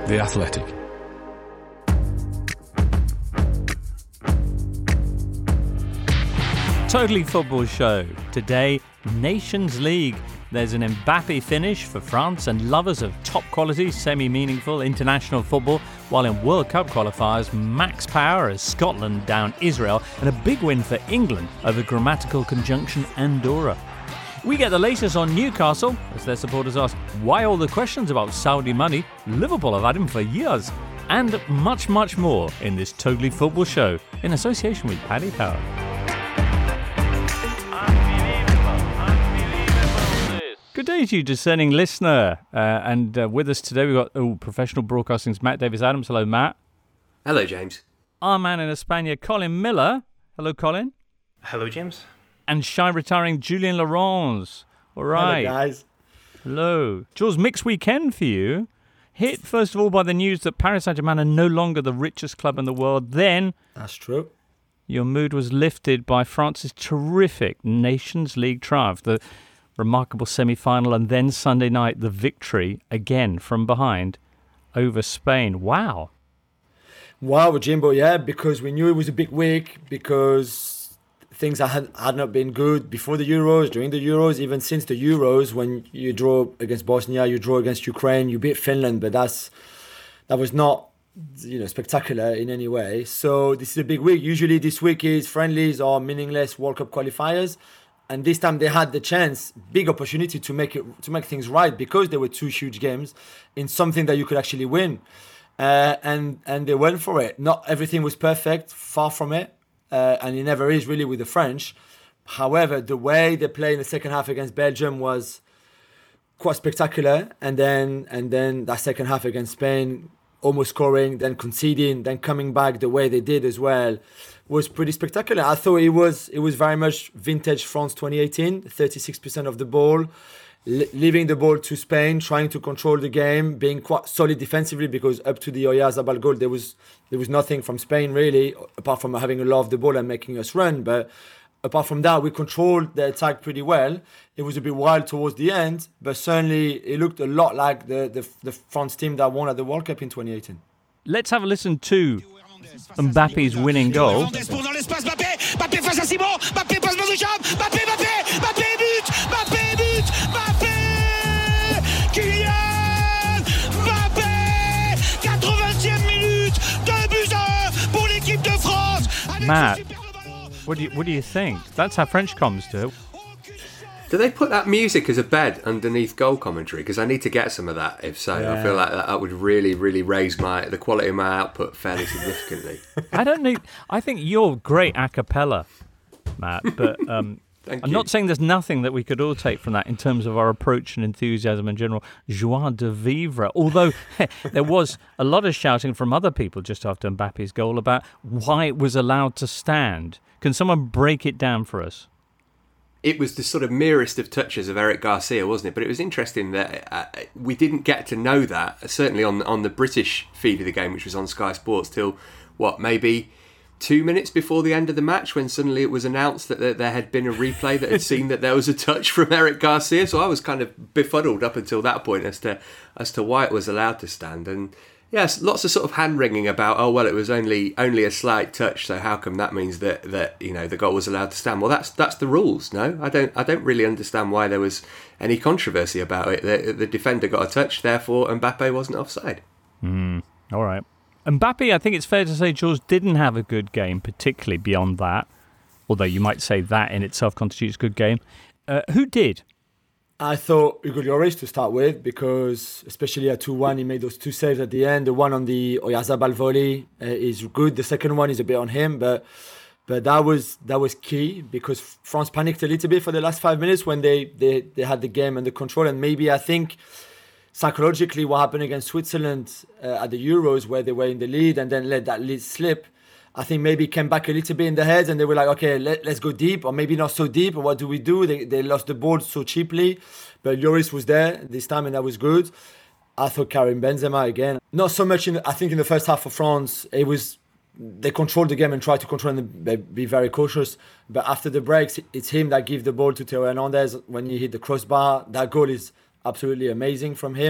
The Athletic. Totally Football Show. Today, Nations League. There's an Mbappe finish for France and lovers of top-quality, semi-meaningful international football, while in World Cup qualifiers, max power as Scotland down Israel, and a big win for England over grammatical conjunction Andorra. We get the latest on Newcastle, as their supporters ask why all the questions about Saudi money. Liverpool have had him for years. And much, much more in this Totally Football Show, in association with Paddy Power. Good day to you, discerning listener. And with us today, we've got professional broadcasting's Matt Davis-Adams. Hello, Matt. Hello, James. Our man in España, Colin Miller. Hello, Colin. Hello, James. And shy retiring Julien Laurens. All right. Hello, guys. Hello. Jules, mixed weekend for you. Hit, first of all, by the news that Paris Saint-Germain are no longer the richest club in the world. Then, that's true. Your mood was lifted by France's terrific Nations League triumph. The remarkable semi-final, and then Sunday night, the victory, again from behind, over Spain. Wow, Jimbo, yeah, because we knew it was a big week, because things had not been good before the Euros, during the Euros, even since the Euros, when you draw against Bosnia, you draw against Ukraine, you beat Finland, but that was not, spectacular in any way. So this is a big week. Usually this week is friendlies or meaningless World Cup qualifiers. And this time they had the chance, big opportunity to make things right, because there were two huge games in something that you could actually win, and they went for it. Not everything was perfect, far from it, and it never is really with the French. However, the way they played in the second half against Belgium was quite spectacular, and then that second half against Spain, almost scoring, then conceding, then coming back the way they did as well, was pretty spectacular. I thought it was very much vintage France 2018, 36% of the ball, leaving the ball to Spain, trying to control the game, being quite solid defensively, because up to the Oyarzabal goal, there was nothing from Spain really, apart from having a lot of the ball and making us run. But apart from that, we controlled the attack pretty well. It was a bit wild towards the end, but certainly it looked a lot like the France team that won at the World Cup in 2018. Let's have a listen to Mbappe's winning goal. Mbappé face à Simon, Mbappé passe Mbappé Kylian Mbappé, 80e minute, 2-1 pour l'équipe de France. Matt, what do you think? That's how French comms do. Do they put that music as a bed underneath goal commentary? Because I need to get some of that, if so. Yeah. I feel like that would really, really raise the quality of my output fairly significantly. I think you're great a cappella, Matt, but I'm not saying there's nothing that we could all take from that in terms of our approach and enthusiasm in general. Joie de vivre. Although there was a lot of shouting from other people just after Mbappe's goal about why it was allowed to stand. Can someone break it down for us? It was the sort of merest of touches of Eric Garcia, wasn't it? But it was interesting that we didn't get to know that, certainly on the British feed of the game, which was on Sky Sports, till, maybe 2 minutes before the end of the match, when suddenly it was announced that there had been a replay that had seen that there was a touch from Eric Garcia. So I was kind of befuddled up until that point as to why it was allowed to stand. And yes, lots of sort of hand-wringing about, it was only a slight touch, so how come that means that the goal was allowed to stand? Well, that's the rules, no? I don't really understand why there was any controversy about it. The defender got a touch, therefore Mbappe wasn't offside. All right. Mbappe, I think it's fair to say, Jules, didn't have a good game, particularly beyond that, although you might say that in itself constitutes a good game. Who did? I thought Hugo Lloris to start with, because especially at 2-1, he made those two saves at the end. The one on the Oyarzabal volley is good. The second one is a bit on him, but that was key, because France panicked a little bit for the last 5 minutes when they had the game under control. And maybe I think psychologically what happened against Switzerland at the Euros, where they were in the lead and then let that lead slip, I think maybe came back a little bit in the heads, and they were like, okay, let's go deep, or maybe not so deep. What do we do? They lost the ball so cheaply, but Lloris was there this time, and that was good. I thought Karim Benzema again, not so much I think in the first half for France, they controlled the game and tried to control and be very cautious. But after the breaks, it's him that gave the ball to Theo Hernandez when he hit the crossbar. That goal is absolutely amazing from him.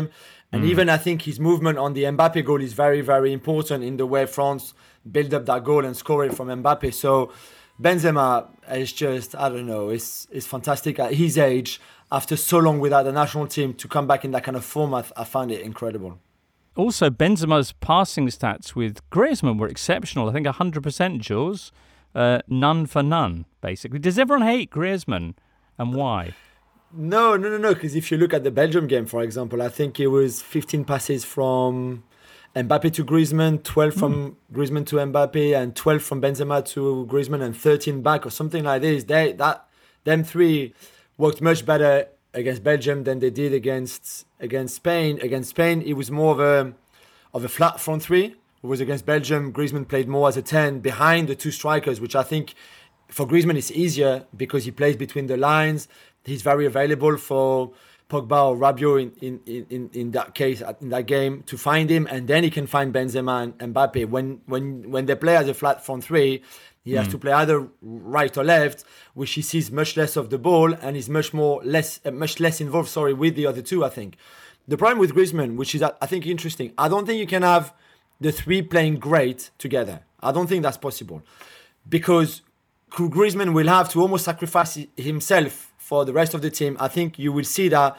And even I think his movement on the Mbappe goal is very, very important in the way France build up that goal and score it from Mbappe. So Benzema is just, I don't know, it's fantastic at his age, after so long without the national team, to come back in that kind of form. I find it incredible. Also, Benzema's passing stats with Griezmann were exceptional. I think 100%, Jules. None for none, basically. Does everyone hate Griezmann, and why? No. Because if you look at the Belgium game, for example, I think it was 15 passes from Mbappe to Griezmann, 12 from Griezmann to Mbappe, and 12 from Benzema to Griezmann, and 13 back or something like this. Them three worked much better against Belgium than they did against Spain. Against Spain, it was more of a flat front three. It was against Belgium. Griezmann played more as a 10 behind the two strikers, which I think for Griezmann is easier because he plays between the lines. He's very available for Pogba or Rabiot in that case, in that game, to find him, and then he can find Benzema and Mbappe. When they play as a flat front three, he has to play either right or left, which he sees much less of the ball and is much less involved with the other two, I think. The problem with Griezmann, which is, I think, interesting, I don't think you can have the three playing great together. I don't think that's possible, because Griezmann will have to almost sacrifice himself for the rest of the team. I think you will see that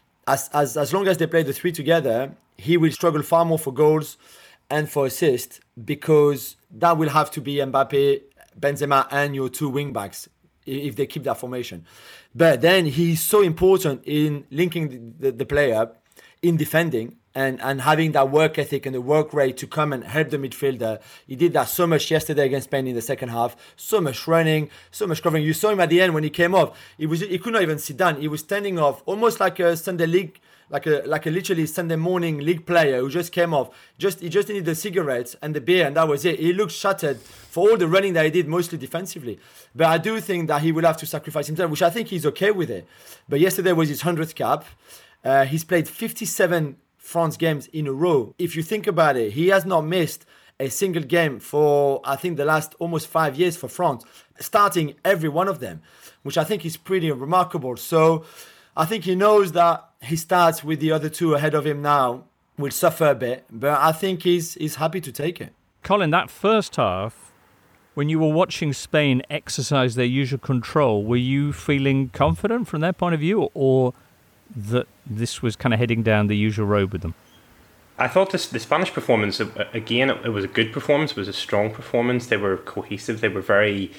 as long as they play the three together, he will struggle far more for goals and for assists, because that will have to be Mbappe, Benzema, and your two wing backs if they keep that formation. But then he's so important in linking the play up, in defending, and having that work ethic and the work rate to come and help the midfielder. He did that so much yesterday against Spain in the second half. So much running, so much covering. You saw him at the end when he came off. He could not even sit down. He was standing off, almost like a Sunday league, like a literally Sunday morning league player who just came off. He just needed the cigarettes and the beer, and that was it. He looked shattered for all the running that he did, mostly defensively. But I do think that he will have to sacrifice himself, which I think he's okay with it. But yesterday was his 100th cap. He's played 57 France games in a row. If you think about it, he has not missed a single game for, I think, the last almost 5 years for France, starting every one of them, which I think is pretty remarkable. So I think he knows that he starts with the other two ahead of him now, will suffer a bit, but I think he's happy to take it. Colin, that first half, when you were watching Spain exercise their usual control, were you feeling confident from their point of view, or that this was kind of heading down the usual road with them? I thought the Spanish performance, again, it was a good performance. It was a strong performance. They were cohesive. They were very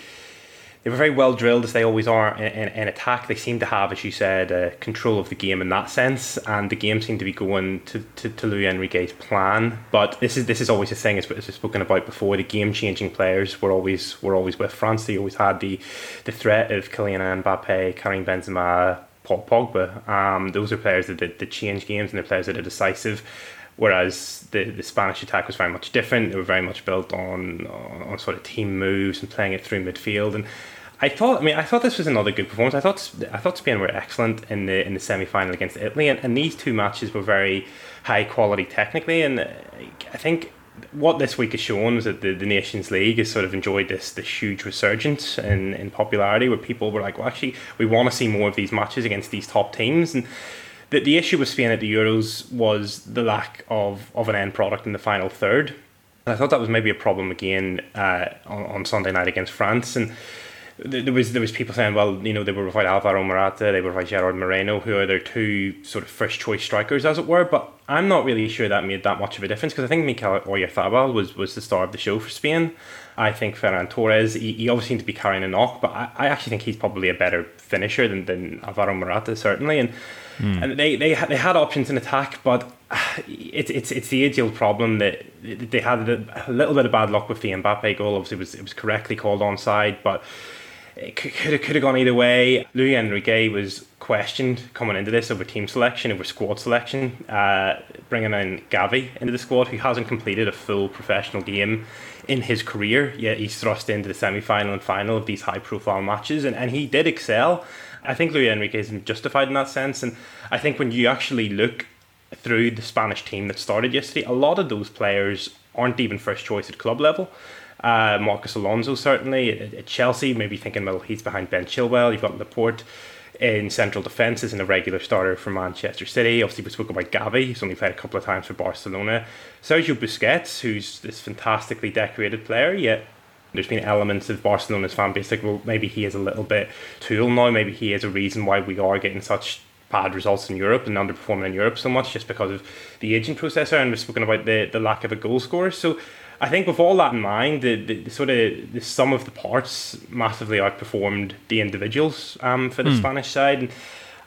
well drilled, as they always are in attack. They seemed to have, as you said, control of the game in that sense, and the game seemed to be going to Luis Enrique's plan. But this is always a thing, as we've spoken about before. The game-changing players were always with France. They always had the threat of Kylian Mbappe, Karim Benzema, Paul Pogba. Those are players that change games, and they're players that are decisive. Whereas the Spanish attack was very much different. They were very much built on sort of team moves and playing it through midfield. And I thought this was another good performance. I thought Spain were excellent in the semi-final against Italy, and these two matches were very high quality technically. And I think what this week has shown is that the Nations League has sort of enjoyed this huge resurgence in popularity, where people were like, well, actually, we want to see more of these matches against these top teams. And the issue with Spain at the Euros was the lack of an end product in the final third. And I thought that was maybe a problem again on Sunday night against France. And there was people saying, well, you know, they were without Alvaro Morata, they were without Gerard Moreno, who are their two sort of first choice strikers, as it were. But I'm not really sure that made that much of a difference, because I think Mikel Oyarzabal was the star of the show for Spain. I think Ferran Torres, he obviously seemed to be carrying a knock, but I actually think he's probably a better finisher than Alvaro Morata, certainly. And they had options in attack, but it's the age-old problem that they had a little bit of bad luck with the Mbappe goal. Obviously, it was correctly called onside, but it could have gone either way. Luis Enrique was questioned coming into this over team selection, over squad selection, bringing in Gavi into the squad, who hasn't completed a full professional game in his career, yet he's thrust into the semi-final and final of these high-profile matches, and he did excel. I think Luis Enrique isn't justified in that sense, and I think when you actually look through the Spanish team that started yesterday, a lot of those players aren't even first choice at club level. Marcos Alonso certainly at Chelsea, maybe thinking, well, he's behind Ben Chilwell, you've got Laporte. in central defence as a regular starter for Manchester City. Obviously, we spoke about Gavi, who's only played a couple of times for Barcelona. Sergio Busquets, who's this fantastically decorated player, yet there's been elements of Barcelona's fan base like, well, maybe he is a little bit too old now, maybe he is a reason why we are getting such bad results in Europe and underperforming in Europe so much, just because of the aging process. And we've spoken about the lack of a goal scorer. So I think with all that in mind, the sort of the sum of the parts massively outperformed the individuals for the Spanish side. And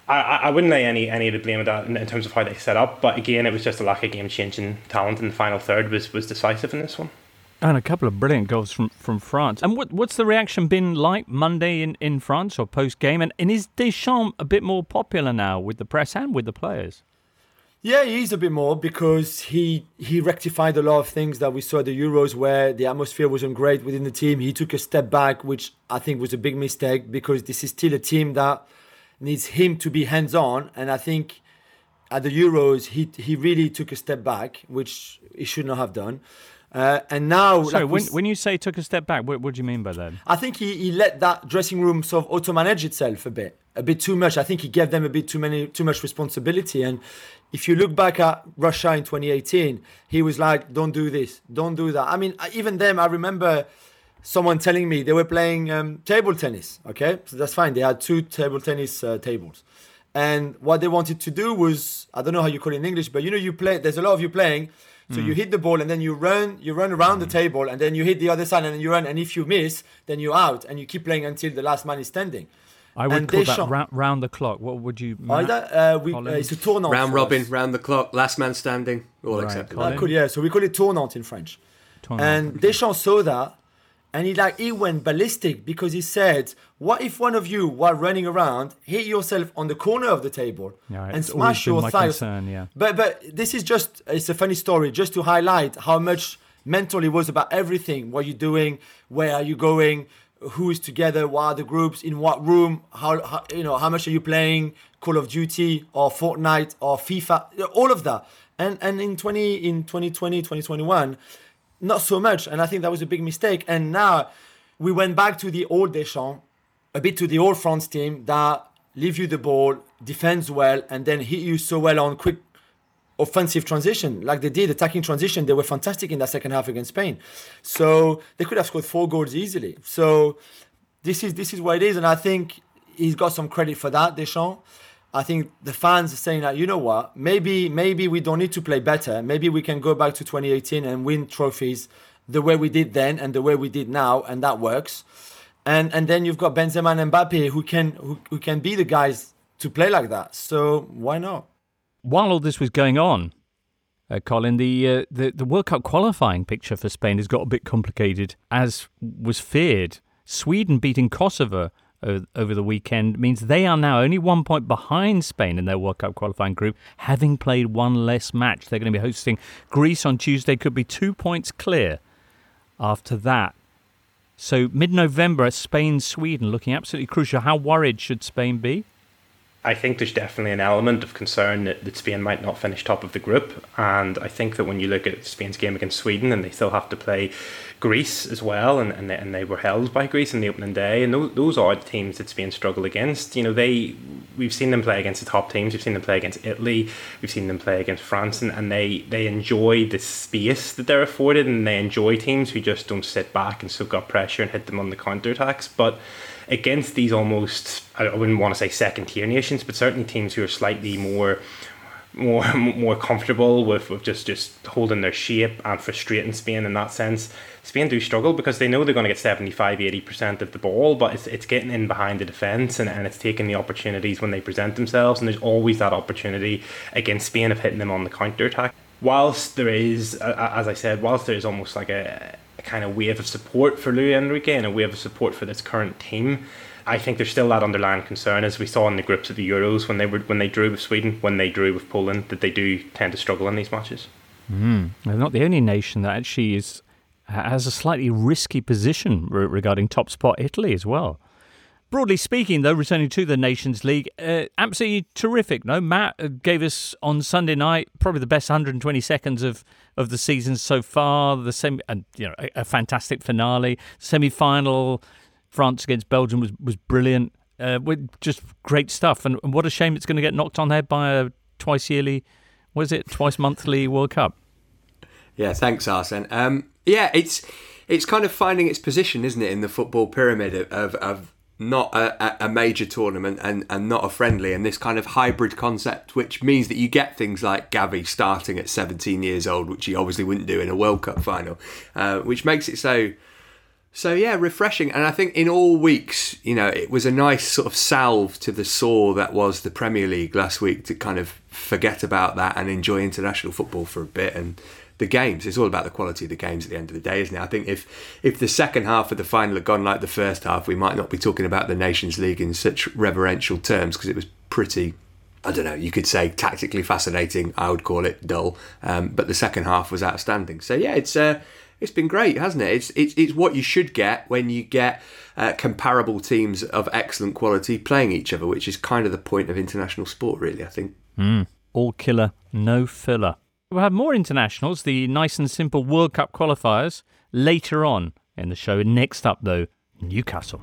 I wouldn't lay any of the blame of that in terms of how they set up, but again, it was just a lack of game-changing talent in the final third was decisive in this one. And a couple of brilliant goals from France. And what's the reaction been like Monday in France or post-game? And is Deschamps a bit more popular now with the press and with the players? Yeah, he is a bit more because he rectified a lot of things that we saw at the Euros where the atmosphere wasn't great within the team. He took a step back, which I think was a big mistake because this is still a team that needs him to be hands-on. And I think at the Euros, he really took a step back, which he should not have done. And now... So when you say took a step back, what do you mean by that? I think he let that dressing room sort of auto-manage itself a bit too much. I think he gave them a bit too much responsibility. And if you look back at Russia in 2018, he was like, don't do this, don't do that. I mean, even them, I remember someone telling me they were playing table tennis, okay? So that's fine. They had 2 table tennis tables. And what they wanted to do was, I don't know how you call it in English, but you play, there's a lot of you playing. So you hit the ball and then you run around the table and then you hit the other side and then you run. And if you miss, then you're out and you keep playing until the last man is standing. I would call that round the clock. What would you... it's a tournament. Round robin, round the clock, last man standing, all acceptable. Yeah, so we call it tournament in French. And Deschamps saw that and he went ballistic because he said, what if one of you, while running around, hit yourself on the corner of the table and smash your thighs? Yeah. But this is it's a funny story, just to highlight how much mental it was about everything. What you're doing, where are you going, who is together, what are the groups, in what room, how much are you playing Call of Duty or Fortnite or FIFA, all of that. And in 2020, 2021, not so much. And I think that was a big mistake. And now we went back to the old Deschamps, a bit to the old France team that leave you the ball, defends well, and then hit you so well on quick offensive transition. Like they did, attacking transition. They were fantastic in that second half against Spain. So they could have scored 4 goals easily. So this is what it is. And I think he's got some credit for that, Deschamps. I think the fans are saying that, you know what, maybe we don't need to play better. Maybe we can go back to 2018 and win trophies the way we did then and the way we did now, and that works. And then you've got Benzema and Mbappe who can be the guys to play like that. So why not? While all this was going on, Colin, the World Cup qualifying picture for Spain has got a bit complicated, as was feared. Sweden beating Kosovo over the weekend means they are now only 1 point behind Spain in their World Cup qualifying group, having played one less match. They're going to be hosting Greece on Tuesday, could be 2 points clear after that. So mid-November, Spain-Sweden looking absolutely crucial. How worried should Spain be? I think there's definitely an element of concern that Spain might not finish top of the group, and I think that when you look at Spain's game against Sweden, and they still have to play Greece as well, and they were held by Greece in the opening day, and those are the teams that Spain struggle against. We've seen them play against the top teams, we've seen them play against Italy, we've seen them play against France, and they enjoy the space that they're afforded, and they enjoy teams who just don't sit back and soak up pressure and hit them on the counter-attacks. But against these almost, I wouldn't want to say second tier nations, but certainly teams who are slightly more comfortable with just holding their shape and frustrating Spain in that sense, Spain do struggle because they know they're going to get 75-80% of the ball, but it's getting in behind the defence and it's taking the opportunities when they present themselves, and there's always that opportunity against Spain of hitting them on the counter-attack. Whilst there is, as I said, almost like a kind of wave of support for Luis Enrique and a wave of support for this current team, I think there's still that underlying concern, as we saw in the groups of the Euros when they drew with Sweden, when they drew with Poland, that they do tend to struggle in these matches. They're not the only nation that actually has a slightly risky position regarding top spot. Italy as well. Broadly speaking, though, returning to the Nations League, absolutely terrific. No, Matt gave us on Sunday night probably the best 120 seconds of the season so far. A fantastic finale. Semi-final, France against Belgium was brilliant. with just great stuff. And what a shame it's going to get knocked on the head by a twice monthly World Cup. Yeah, thanks, Arsene. It's kind of finding its position, isn't it, in the football pyramid of not a major tournament and not a friendly, and this kind of hybrid concept, which means that you get things like Gavi starting at 17 years old, which he obviously wouldn't do in a World Cup final, which makes it so refreshing. And I think in all weeks, it was a nice sort of salve to the sore that was the Premier League last week, to kind of forget about that and enjoy international football for a bit. And the games, it's all about the quality of the games at the end of the day, isn't it? I think if the second half of the final had gone like the first half, we might not be talking about the Nations League in such reverential terms, because it was pretty, I don't know, you could say tactically fascinating. I would call it dull, but the second half was outstanding. So yeah, it's been great, hasn't it? It's what you should get when you get comparable teams of excellent quality playing each other, which is kind of the point of international sport, really, I think. All killer, no filler. We'll have more internationals, the nice and simple World Cup qualifiers, later on in the show. Next up, though, Newcastle.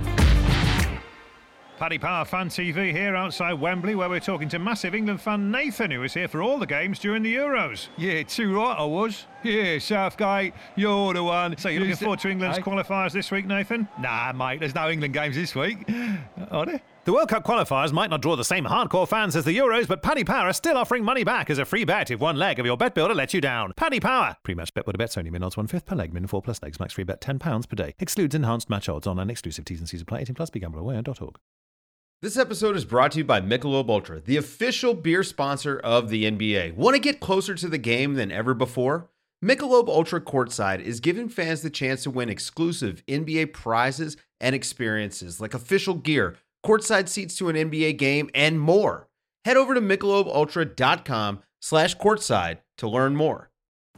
Paddy Power Fan TV here outside Wembley, where we're talking to massive England fan Nathan, who was here for all the games during the Euros. Yeah, too right I was. Yeah, Southgate, you're the one. So you're looking forward to England's qualifiers this week, Nathan? Nah, mate, there's no England games this week. Are there? The World Cup qualifiers might not draw the same hardcore fans as the Euros, but Paddy Power are still offering money back as a free bet if one leg of your bet builder lets you down. Paddy Power. Pre-match bet with a bets only. Min odds 1/5 per leg. Min 4 plus legs. Max free bet £10 per day. Excludes enhanced match odds. Online exclusive T's and C's apply. 18 plus. BeGambleAware.org. This episode is brought to you by Michelob Ultra, the official beer sponsor of the NBA. Want to get closer to the game than ever before? Michelob Ultra Courtside is giving fans the chance to win exclusive NBA prizes and experiences like official gear, courtside seats to an NBA game, and more. Head over to MichelobUltra.com/courtside to learn more.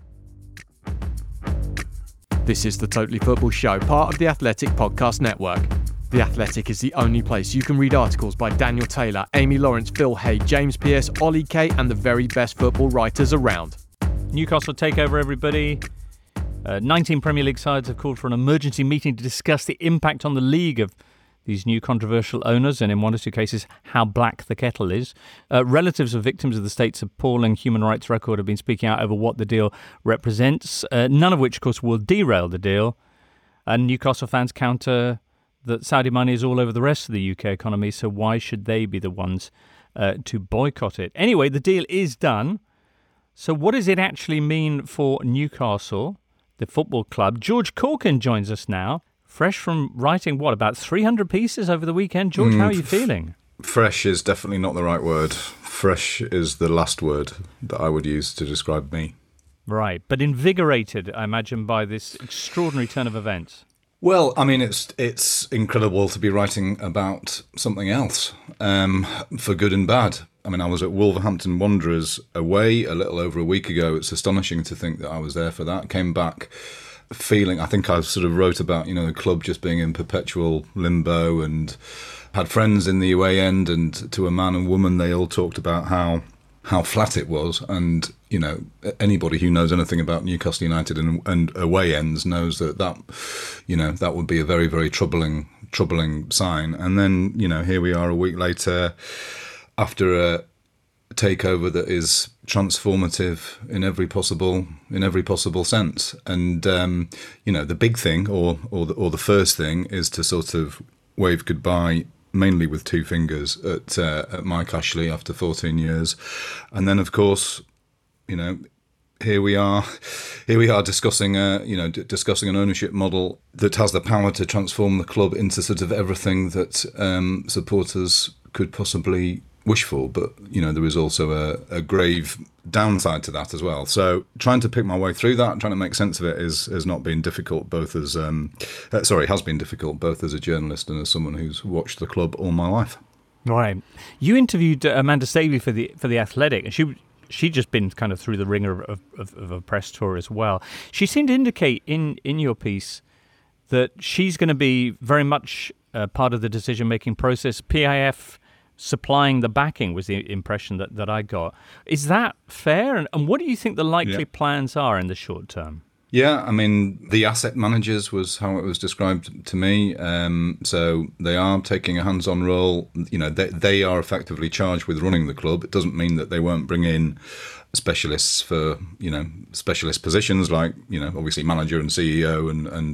This is the Totally Football Show, part of the Athletic Podcast Network. The Athletic is the only place you can read articles by Daniel Taylor, Amy Lawrence, Phil Hay, James Pearce, Ollie Kay, and the very best football writers around. Newcastle takeover, everybody. 19 Premier League sides have called for an emergency meeting to discuss the impact on the league of these new controversial owners, and in one or two cases, how black the kettle is. Relatives of victims of the state's appalling human rights record have been speaking out over what the deal represents, none of which, of course, will derail the deal. And Newcastle fans counter that Saudi money is all over the rest of the UK economy, so why should they be the ones to boycott it? Anyway, the deal is done. So what does it actually mean for Newcastle, the football club? George Corkin joins us now, fresh from writing, about 300 pieces over the weekend. George, how are you feeling? Fresh is definitely not the right word. Fresh is the last word that I would use to describe me. Right, but invigorated, I imagine, by this extraordinary turn of events. Well, I mean, it's incredible to be writing about something else, for good and bad. I mean, I was at Wolverhampton Wanderers away a little over a week ago. It's astonishing to think that I was there for that. Came back feeling, I think I sort of wrote about, the club just being in perpetual limbo, and had friends in the away end, and to a man and woman, they all talked about how flat it was. And, anybody who knows anything about Newcastle United and away ends knows that would be a very, very troubling sign. And then, here we are a week later, after a takeover that is transformative in every possible sense. And, the big thing or the first thing is to sort of wave goodbye, mainly with two fingers, at Mike Ashley after 14 years. And then, of course, here we are discussing an ownership model that has the power to transform the club into sort of everything that supporters could possibly wish for. But, there is also a grave downside to that as well. So trying to pick my way through that, trying to make sense of it has not been difficult, has been difficult both as a journalist and as someone who's watched the club all my life. Right. You interviewed Amanda Staveley for the Athletic, and she'd just been kind of through the ringer of a press tour as well. She seemed to indicate in your piece that she's going to be very much part of the decision-making process. PIF supplying the backing was the impression that I got. Is that fair? And what do you think the likely plans are in the short term? Yeah, I mean, the asset managers was how it was described to me. So they are taking a hands-on role. You know, they are effectively charged with running the club. It doesn't mean that they won't bring in specialists for, you know, specialist positions like, you know, obviously manager and CEO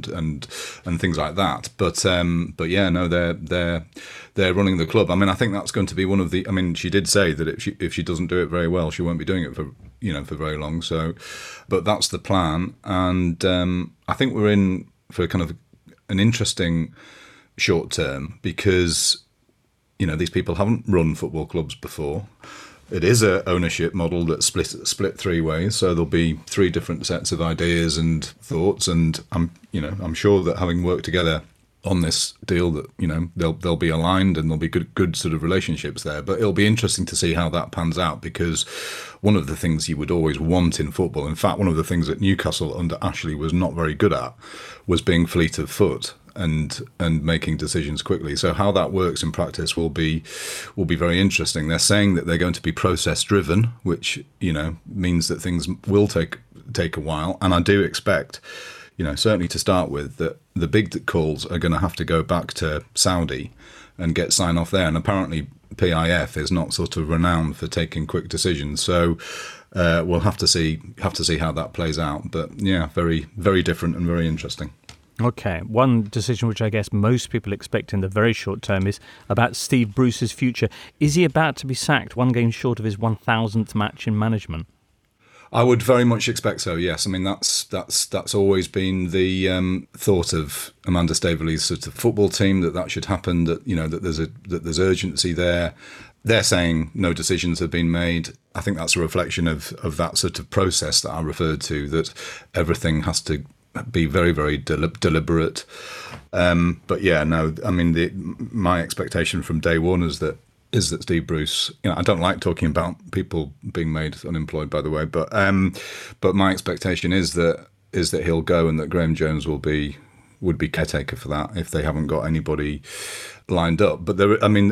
and things like that. But yeah, no, they're running the club. I mean, I think that's going to be one of the. I mean, she did say that if she doesn't do it very well, she won't be doing it for very long. So, but that's the plan, and I think we're in for kind of an interesting short term because, you know, these people haven't run football clubs before. It is a ownership model that's split three ways, so there'll be three different sets of ideas and thoughts, and I'm sure that having worked together on this deal, that, you know, they'll be aligned and there'll be good sort of relationships there. But it'll be interesting to see how that pans out, because one of the things you would always want in football, in fact, one of the things that Newcastle under Ashley was not very good at, was being fleet of foot and making decisions quickly. So how that works in practice will be very interesting. They're saying that they're going to be process driven, which, you know, means that things will take a while. And I do expect, you know, certainly to start with, that the big calls are going to have to go back to Saudi and get sign off there. And apparently PIF is not sort of renowned for taking quick decisions. So we'll have to see how that plays out. But yeah, very, very different and very interesting. Okay, one decision which I guess most people expect in the very short term is about Steve Bruce's future. Is he about to be sacked, one game short of his 1,000th match in management? I would very much expect so. Yes, I mean that's always been the thought of Amanda Staveley's sort of football team, that should happen. That, you know, that there's urgency there. They're saying no decisions have been made. I think that's a reflection of that sort of process that I referred to. That everything has to be very, very deliberate. But yeah, no, I mean, my expectation from day one is that Steve Bruce, you know, I don't like talking about people being made unemployed, by the way, but my expectation is that he'll go, and that Graham Jones would be caretaker for that if they haven't got anybody lined up. But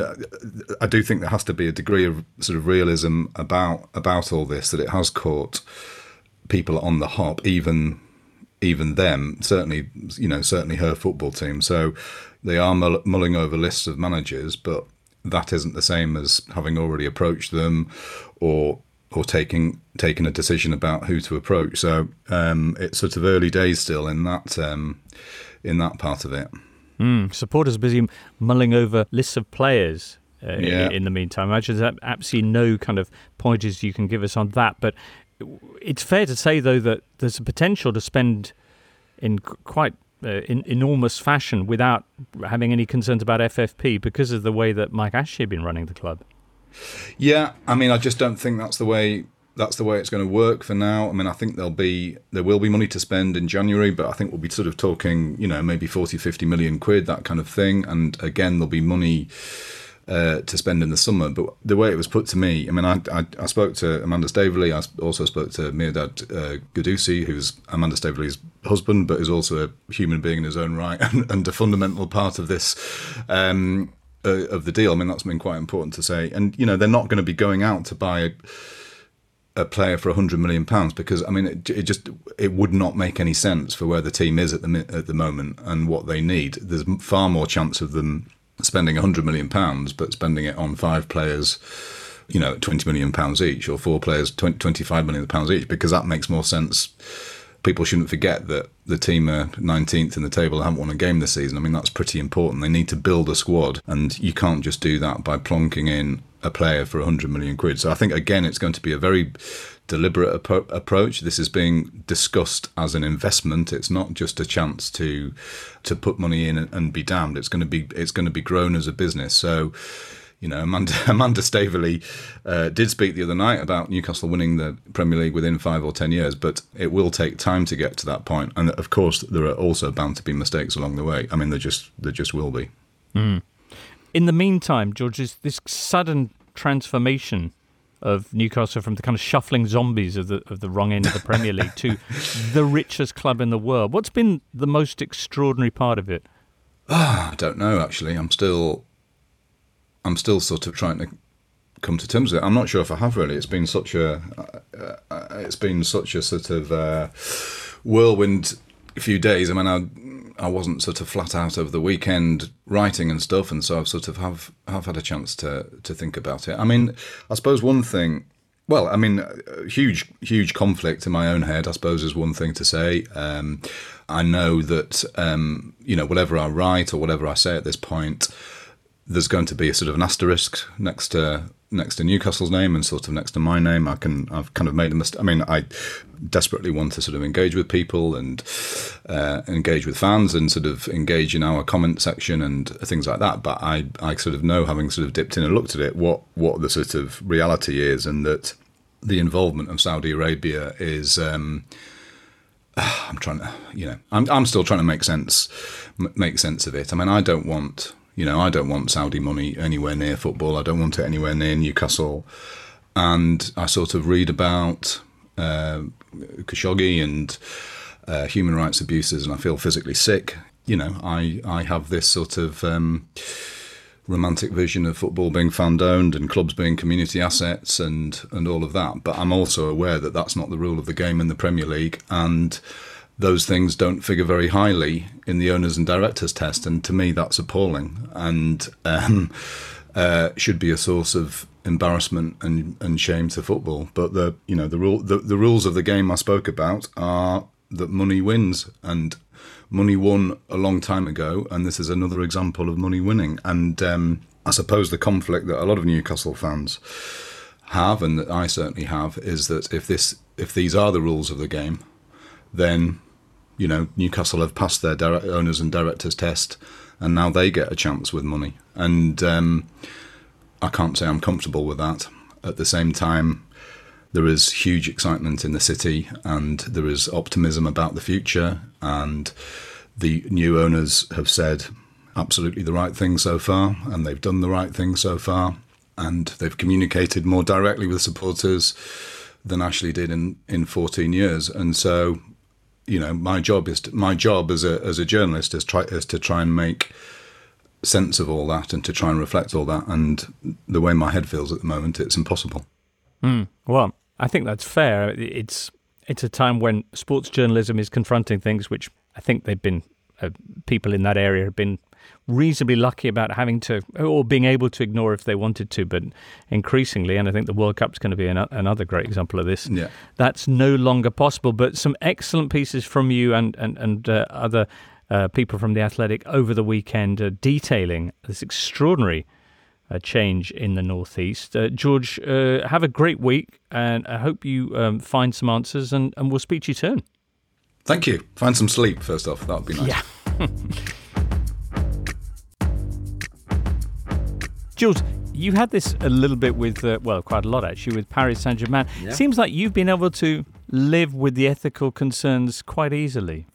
I do think there has to be a degree of sort of realism about all this, that it has caught people on the hop, even them, certainly her football team. So they are mulling over lists of managers, but that isn't the same as having already approached them or taking a decision about who to approach. So it's sort of early days still in that part of it. Supporters are busy mulling over lists of players in the meantime. I imagine there's absolutely no kind of pointers you can give us on that, but it's fair to say, though, that there's a potential to spend in quite enormous fashion without having any concerns about FFP because of the way that Mike Ashley had been running the club. Yeah, I mean, I just don't think that's the way it's going to work for now. I mean, I think there will be money to spend in January, but I think we'll be sort of talking, you know, maybe 40-50 million quid, that kind of thing. And again, there'll be money to spend in the summer. But the way it was put to me, I mean, I spoke to Amanda Staveley. I also spoke to Mirdad Guddusi, who's Amanda Staveley's husband, but is also a human being in his own right and a fundamental part of this of the deal. I mean, that's been quite important to say. And, you know, they're not going to be going out to buy a player for £100 million, because, I mean, it would not make any sense for where the team is at the moment and what they need. There's far more chance of them spending £100 million, but spending it on 5 players, you know, £20 million each, or 4 players, £25 million each, because that makes more sense. People shouldn't forget that the team are 19th in the table and haven't won a game this season. I mean, that's pretty important. They need to build a squad, and you can't just do that by plonking in a player for 100 million quid. So I think, again, it's going to be a very deliberate approach. This is being discussed as an investment. It's not just a chance to put money in and be damned. It's going to be grown as a business. So, you know, Amanda Staveley did speak the other night about Newcastle winning the Premier League within 5 or 10 years, but it will take time to get to that point. And of course, there are also bound to be mistakes along the way. I mean, there just will be. In the meantime, George, this sudden transformation of Newcastle from the kind of shuffling zombies of the wrong end of the Premier League to the richest club in the world. What's been the most extraordinary part of it? I don't know, actually. I'm still sort of trying to come to terms with it. I'm not sure if I have really. It's been such a sort of whirlwind few days. I mean, I wasn't sort of flat out over the weekend writing and stuff, and so I've sort of have had a chance to think about it. I mean, I suppose one thing. Well, I mean, huge conflict in my own head, I suppose, is one thing to say. I know that, whatever I write or whatever I say at this point, there's going to be a sort of an asterisk next to Newcastle's name and sort of next to my name. I've kind of made a mistake. I mean, I desperately want to sort of engage with people and engage with fans and sort of engage in our comment section and things like that. But I sort of know, having sort of dipped in and looked at it, what the sort of reality is, and that the involvement of Saudi Arabia is. I'm still trying to make sense of it. I mean, I don't want Saudi money anywhere near football. I don't want it anywhere near Newcastle. And I sort of read about Khashoggi and human rights abuses, and I feel physically sick. I have this sort of romantic vision of football being fan-owned and clubs being community assets and all of that. But I'm also aware that that's not the rule of the game in the Premier League, and those things don't figure very highly in the owners and directors test, and to me that's appalling and should be a source of embarrassment and shame to football. But the rules of the game I spoke about are that money wins, and money won a long time ago, and this is another example of money winning. And I suppose the conflict that a lot of Newcastle fans have, and that I certainly have, is that if these are the rules of the game, then Newcastle have passed their owners and directors test, and now they get a chance with money. And I can't say I'm comfortable with that. At the same time, there is huge excitement in the city, and there is optimism about the future, and the new owners have said absolutely the right thing so far, and they've done the right thing so far, and they've communicated more directly with supporters than Ashley did in 14 years. And so, my job as a journalist is to try and make sense of all that and to try and reflect all that. And the way my head feels at the moment, it's impossible. Well, I think that's fair. It's a time when sports journalism is confronting things which I think they've been people in that area have been reasonably lucky about having to or being able to ignore if they wanted to, but increasingly, and I think the World Cup's going to be another great example of this, that's no longer possible. But some excellent pieces from you and other people from The Athletic over the weekend detailing this extraordinary change in the Northeast. George, have a great week, and I hope you find some answers, and we'll speak to you soon. Thank you. Find some sleep, first off. That would be nice. Yeah. Jules, you had this a little bit with, quite a lot actually, with Paris Saint-Germain. Yeah. Seems like you've been able to live with the ethical concerns quite easily.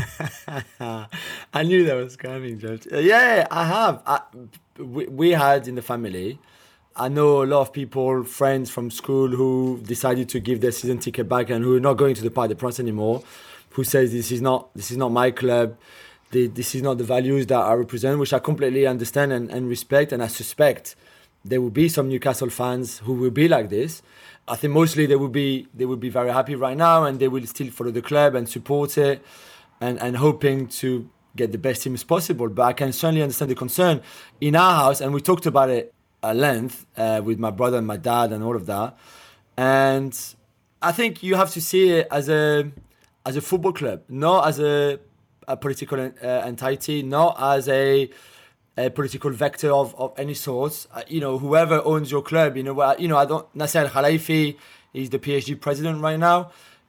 I knew that was coming, George. Yeah, I have. We had in the family, I know a lot of people, friends from school who decided to give their season ticket back and who are not going to the Parc des Princes anymore, who says this is not my club, this is not the values that I represent, which I completely understand and respect, and I suspect there will be some Newcastle fans who will be like this. I think mostly they will be very happy right now, and they will still follow the club and support it and hoping to get the best team as possible. But I can certainly understand the concern in our house, and we talked about it at length with my brother and my dad and all of that. And I think you have to see it as a football club, not as a political entity, not as a political vector of any sort. Whoever owns your club, I don't. Nasser Al-Khelaifi is the PSG president right now.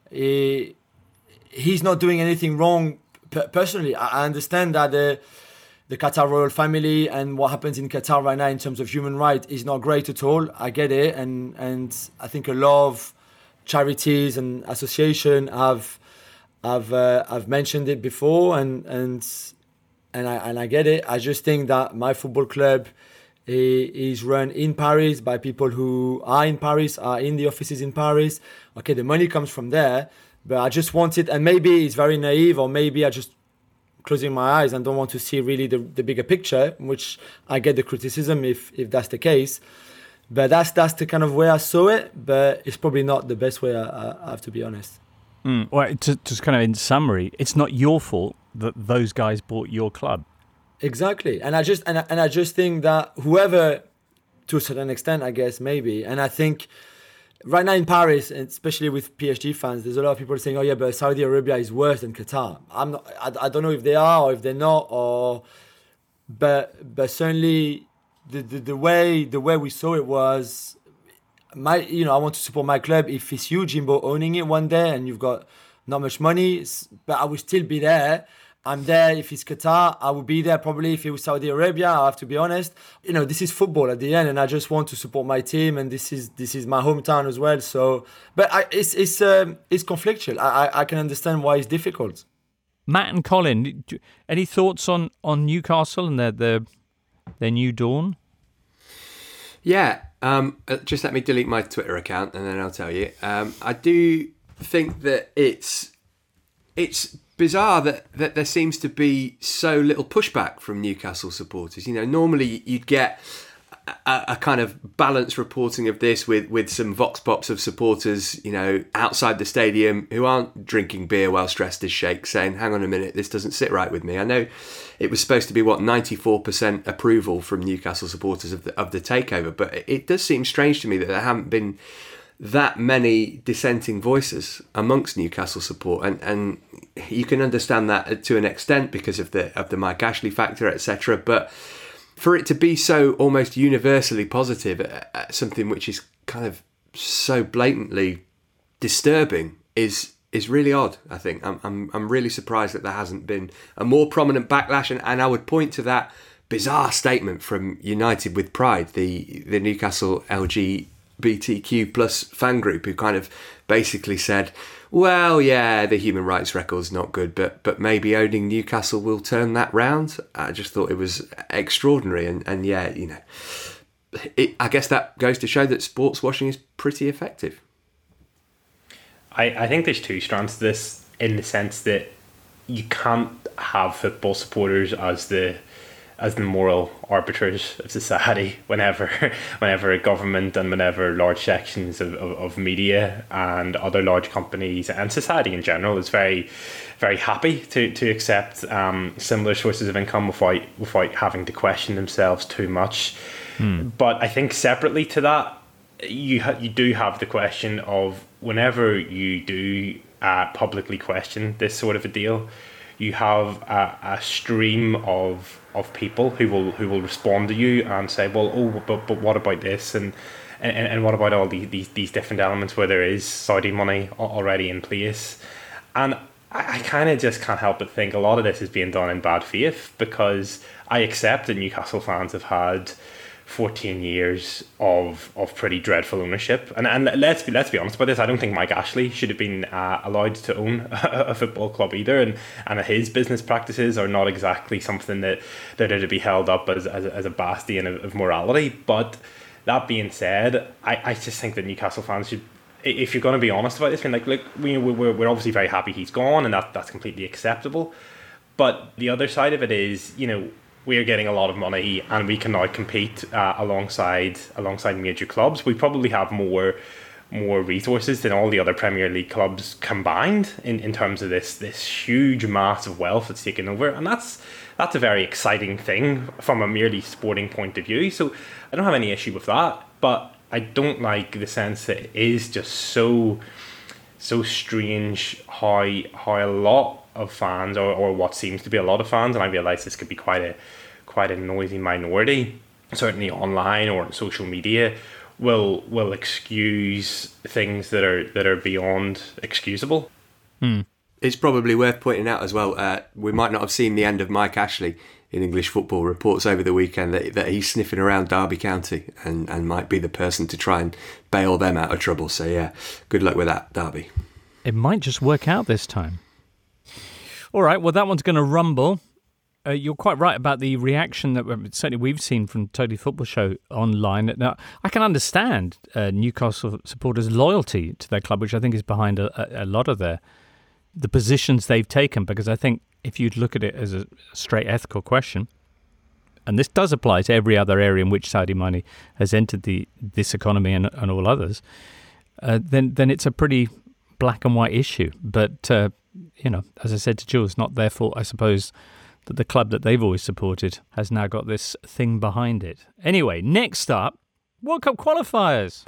He's not doing anything wrong. Personally, I understand that the Qatar royal family and what happens in Qatar right now in terms of human rights is not great at all. I get it, and I think a lot of charities and associations have mentioned it before, and I get it. I just think that my football club is run in Paris by people who are in Paris, are in the offices in Paris. Okay, the money comes from there, but I just want it, and maybe it's very naive, or maybe I just closing my eyes and don't want to see really the bigger picture, which I get the criticism if that's the case. But that's the kind of way I saw it, but it's probably not the best way, I have to be honest. Well, just kind of in summary, it's not your fault that those guys bought your club. Exactly, and I just think that whoever, to a certain extent, I guess maybe, and I think right now in Paris, and especially with PSG fans, there's a lot of people saying, "Oh yeah, but Saudi Arabia is worse than Qatar." I don't know if they are or if they're not, but certainly the way we saw it was. I want to support my club. If it's you, Jimbo, owning it one day and you've got not much money, but I will still be there. I'm there. If it's Qatar, I will be there probably. If it was Saudi Arabia, I have to be honest. This is football at the end, and I just want to support my team, and this is my hometown as well. So, but it's conflictual. I can understand why it's difficult. Matt and Colin, any thoughts on Newcastle and their new dawn? Yeah. Just let me delete my Twitter account and then I'll tell you. I do think that it's bizarre that there seems to be so little pushback from Newcastle supporters. Normally you'd get a kind of balanced reporting of this with some vox pops of supporters, outside the stadium who aren't drinking beer while stressed as shake, saying, hang on a minute, this doesn't sit right with me. I know it was supposed to be 94% approval from Newcastle supporters of the takeover, but it does seem strange to me that there haven't been that many dissenting voices amongst Newcastle support, and you can understand that to an extent because of the Mike Ashley factor, etc. But for it to be so almost universally positive at something which is kind of so blatantly disturbing is really odd. I think I'm really surprised that there hasn't been a more prominent backlash, and I would point to that bizarre statement from United with Pride, the Newcastle LGBTQ plus fan group, who kind of basically said, well, yeah, the human rights record's not good, but maybe owning Newcastle will turn that round. I just thought it was extraordinary, and yeah, I guess that goes to show that sports washing is pretty effective. I think there's two strands to this, in the sense that you can't have football supporters as the moral arbiters of society whenever a government and whenever large sections of media and other large companies and society in general is very, very happy to accept similar sources of income without having to question themselves too much. But I think separately to that, you do have the question of whenever you do publicly question this sort of a deal, you have a stream of people who will respond to you and say, well, but what about this, and what about all these different elements where there is Saudi money already in place. And I kind of just can't help but think a lot of this is being done in bad faith, because I accept that Newcastle fans have had 14 years of pretty dreadful ownership, and let's be honest about this. I don't think Mike Ashley should have been allowed to own a football club either, and his business practices are not exactly something that are to be held up as a bastion of morality. But that being said, I just think that Newcastle fans should, if you're going to be honest about this, being like, look, we're obviously very happy he's gone, and that's completely acceptable. But the other side of it is, we are getting a lot of money and we can now compete alongside major clubs. We probably have more resources than all the other Premier League clubs combined in terms of this huge mass of wealth that's taken over, and that's a very exciting thing from a merely sporting point of view. So I don't have any issue with that, but I don't like the sense that it is just so strange how a lot of fans, or what seems to be a lot of fans, and I realise this could be quite a noisy minority, certainly online or on social media, will excuse things that are beyond excusable. It's probably worth pointing out as well, we might not have seen the end of Mike Ashley in English football. Reports over the weekend that he's sniffing around Derby County and might be the person to try and bail them out of trouble. So yeah, good luck with that, Derby. It might just work out this time. All right, well, that one's going to rumble. You're quite right about the reaction that certainly we've seen from Totally Football Show online. Now, I can understand Newcastle supporters' loyalty to their club, which I think is behind a lot of the positions they've taken, because I think if you'd look at it as a straight ethical question, and this does apply to every other area in which Saudi money has entered this economy and all others, then it's a pretty black and white issue. But, as I said to Jules, not their fault, I suppose, that the club that they've always supported has now got this thing behind it. Anyway, next up, World Cup qualifiers.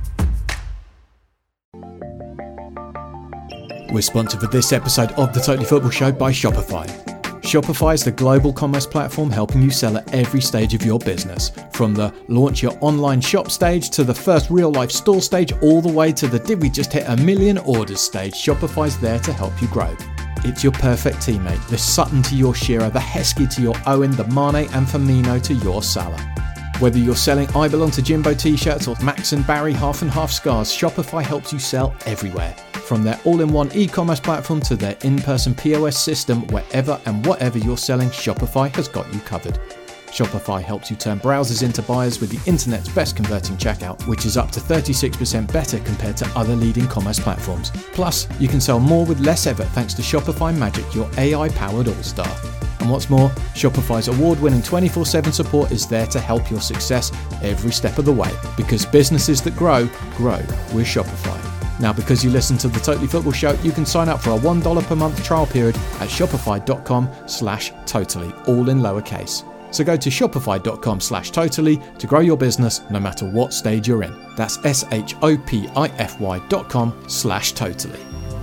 We're sponsored for this episode of the Totally Football Show by Shopify. Shopify is the global commerce platform helping you sell at every stage of your business. From the launch your online shop stage to the first real life store stage, all the way to the did we just hit 1 million orders stage, Shopify's there to help you grow. It's your perfect teammate, the Sutton to your Shearer, the Heskey to your Owen, the Mane and Firmino to your Salah. Whether you're selling I Belong to Jimbo t-shirts or Max and Barry half and half scarves, Shopify helps you sell everywhere. From their all-in-one e-commerce platform to their in-person POS system, wherever and whatever you're selling, Shopify has got you covered. Shopify helps you turn browsers into buyers with the internet's best converting checkout, which is up to 36% better compared to other leading commerce platforms. Plus, you can sell more with less effort thanks to Shopify Magic, your AI-powered all-star. And what's more, Shopify's award-winning 24/7 support is there to help your success every step of the way. Because businesses that grow with Shopify. Now, because you listen to the Totally Football Show, you can sign up for a $1 per month trial period at shopify.com/totally, all in lowercase. So go to shopify.com/totally to grow your business no matter what stage you're in. That's shopify.com/totally.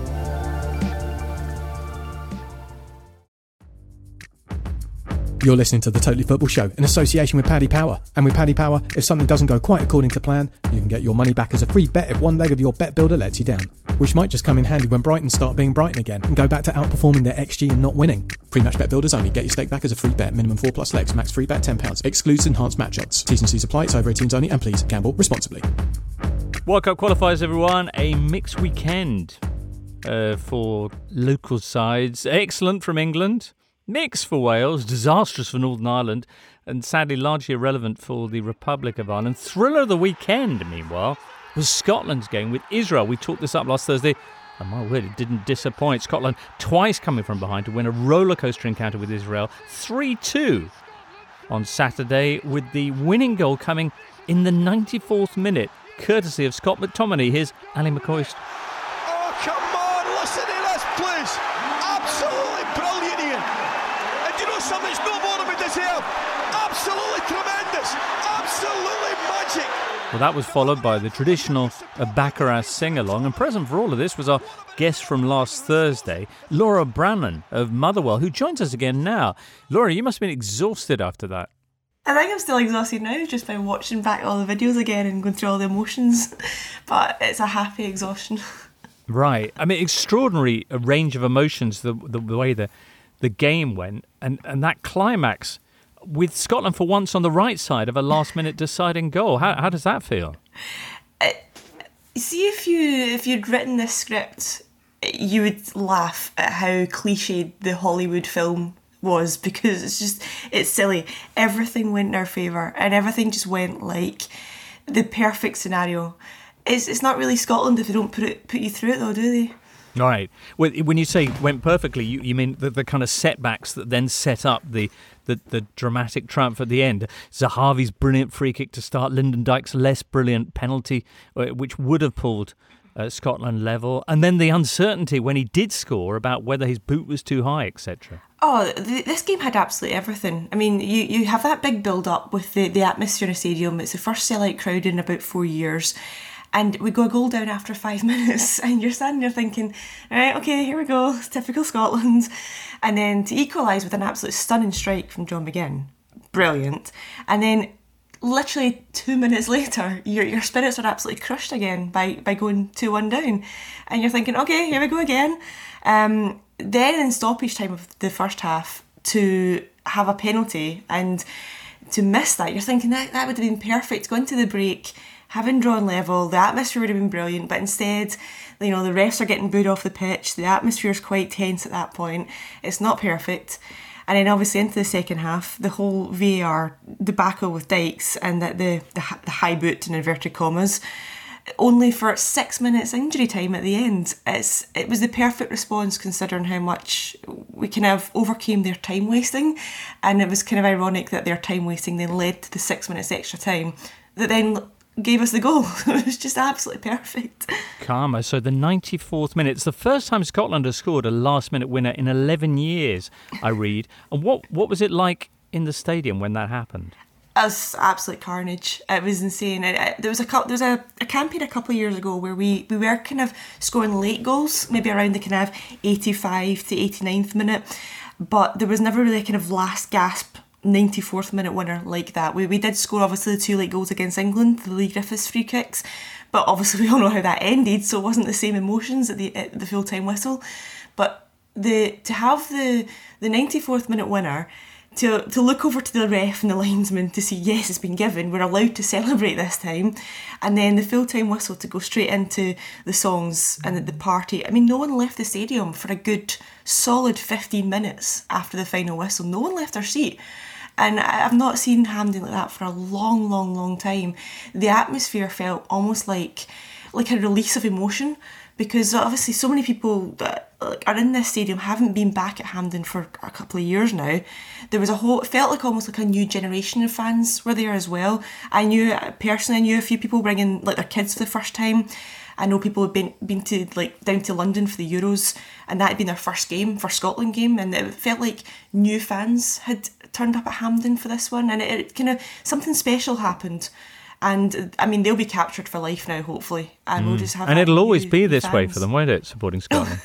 You're listening to the Totally Football Show in association with Paddy Power. And with Paddy Power, if something doesn't go quite according to plan, you can get your money back as a free bet if one leg of your bet builder lets you down. Which might just come in handy when Brighton start being Brighton again and go back to outperforming their XG and not winning. Pre-match bet builders only. Get your stake back as a free bet. Minimum 4+ legs. Max free bet £10. Excludes enhanced match odds. T's and C's apply. It's over 18s only. And please gamble responsibly. World Cup qualifiers, everyone. A mixed weekend for local sides. Excellent from England. Mixed for Wales, disastrous for Northern Ireland, and sadly largely irrelevant for the Republic of Ireland. Thriller of the weekend, meanwhile, was Scotland's game with Israel. We talked this up last Thursday, and my word, it didn't disappoint. Scotland twice coming from behind to win a rollercoaster encounter with Israel, 3-2 on Saturday, with the winning goal coming in the 94th minute, courtesy of Scott McTominay. Here's Ali McCoist. Oh, come on, listen to this, please. Absolutely brilliant, Ian. And you know something, it's no more than we deserve. Absolutely tremendous. Absolutely magic. Well, that was followed by the traditional Baccarat sing-along, and present for all of this was our guest from last Thursday, Laura Brannan of Motherwell, who joins us again now. Laura, you must have been exhausted after that. I think I'm still exhausted now just by watching back all the videos again and going through all the emotions, but it's a happy exhaustion. Right. I mean, extraordinary range of emotions, the way the game went, and that climax with Scotland for once on the right side of a last-minute deciding goal. How does that feel? See, if you'd written this script, you would laugh at how cliched the Hollywood film was, because it's silly. Everything went in our favour, and everything just went like the perfect scenario. It's not really Scotland if they don't put you through it, though, do they? Right. Well, when you say went perfectly, you mean the kind of setbacks that then set up the dramatic triumph at the end. Zahavi's brilliant free kick to start, Lyndon Dykes' less brilliant penalty, which would have pulled Scotland level, and then the uncertainty when he did score about whether his boot was too high, etc. Oh, this game had absolutely everything. I mean, you have that big build-up with the atmosphere in a stadium. It's the first sellout crowd in about 4 years. And we go a goal down after 5 minutes, and you're standing there thinking, all right, okay, here we go, it's typical Scotland. And then to equalise with an absolute stunning strike from John McGinn, brilliant. And then literally 2 minutes later, your spirits are absolutely crushed again by going 2-1 down. And you're thinking, okay, here we go again. Then in stoppage time of the first half, to have a penalty and to miss that, you're thinking that would have been perfect, going to the break, having drawn level, the atmosphere would have been brilliant, but instead, the refs are getting booed off the pitch, the atmosphere is quite tense at that point, it's not perfect. And then obviously into the second half, the whole VAR debacle with Dykes and the high boot in inverted commas, only for 6 minutes injury time at the end. It was the perfect response considering how much we kind of overcame their time wasting, and it was kind of ironic that their time wasting then led to the 6 minutes extra time that then gave us the goal. It was just absolutely perfect. Karma. So the 94th minute. It's the first time Scotland has scored a last-minute winner in 11 years, I read. And what was it like in the stadium when that happened? It was absolute carnage. It was insane. There was a campaign a couple of years ago where we were kind of scoring late goals, maybe around the kind of 85 to 89th minute, but there was never really a kind of last gasp 94th minute winner like that. We did score obviously the 2 late goals against England, the Lee Griffiths free kicks, but obviously we all know how that ended, so it wasn't the same emotions at the full time whistle. But to have the 94th minute winner, to look over to the ref and the linesman to see, yes, it's been given, we're allowed to celebrate this time, and then the full-time whistle to go straight into the songs and the party. I mean, no one left the stadium for a good solid 15 minutes after the final whistle. No one left their seat. And I've not seen Hampden like that for a long, long, long time. The atmosphere felt almost like a release of emotion, because obviously so many people that are in this stadium haven't been back at Hampden for a couple of years now. There was it felt like almost like a new generation of fans were there as well. I knew a few people bringing like their kids for the first time. I know people have been to like down to London for the Euros, and that had been their first Scotland game, and it felt like new fans had turned up at Hampden for this one, and it kind of, something special happened. And I mean, they'll be captured for life now, hopefully, and we'll just have. And it'll always be this way for them, won't it? Supporting Scotland.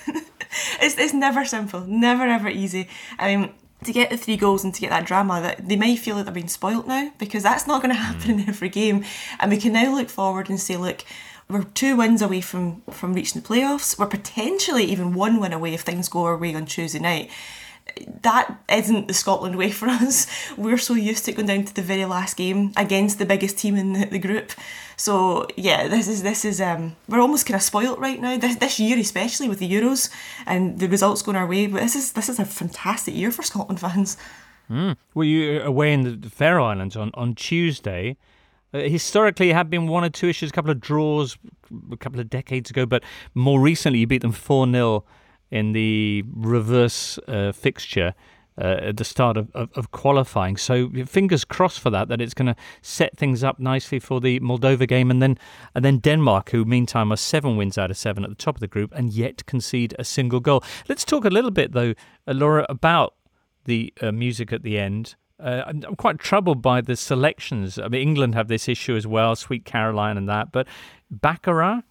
It's never simple, never ever easy. I mean, to get the 3 goals and to get that drama, that they might feel like they're being spoilt now, because that's not going to happen in every game. And we can now look forward and say, look, we're 2 wins away from reaching the playoffs. We're potentially even 1 win away if things go our way on Tuesday night. That isn't the Scotland way for us. We're so used to it going down to the very last game against the biggest team in the group. So yeah, this is we're almost kind of spoilt right now. This year, especially with the Euros and the results going our way. But this is a fantastic year for Scotland fans. Were you away in the Faroe Islands on Tuesday? Historically, it had been 1 or 2 issues, a couple of draws a couple of decades ago, but more recently you beat them 4-0 in the reverse fixture at the start of qualifying. So fingers crossed for that it's going to set things up nicely for the Moldova game, and then Denmark, who meantime are 7 wins out of 7 at the top of the group and yet concede a single goal. Let's talk a little bit though, Laura, about the music at the end. I'm quite troubled by the selections. I mean, England have this issue as well, Sweet Caroline and that, but Baccarat?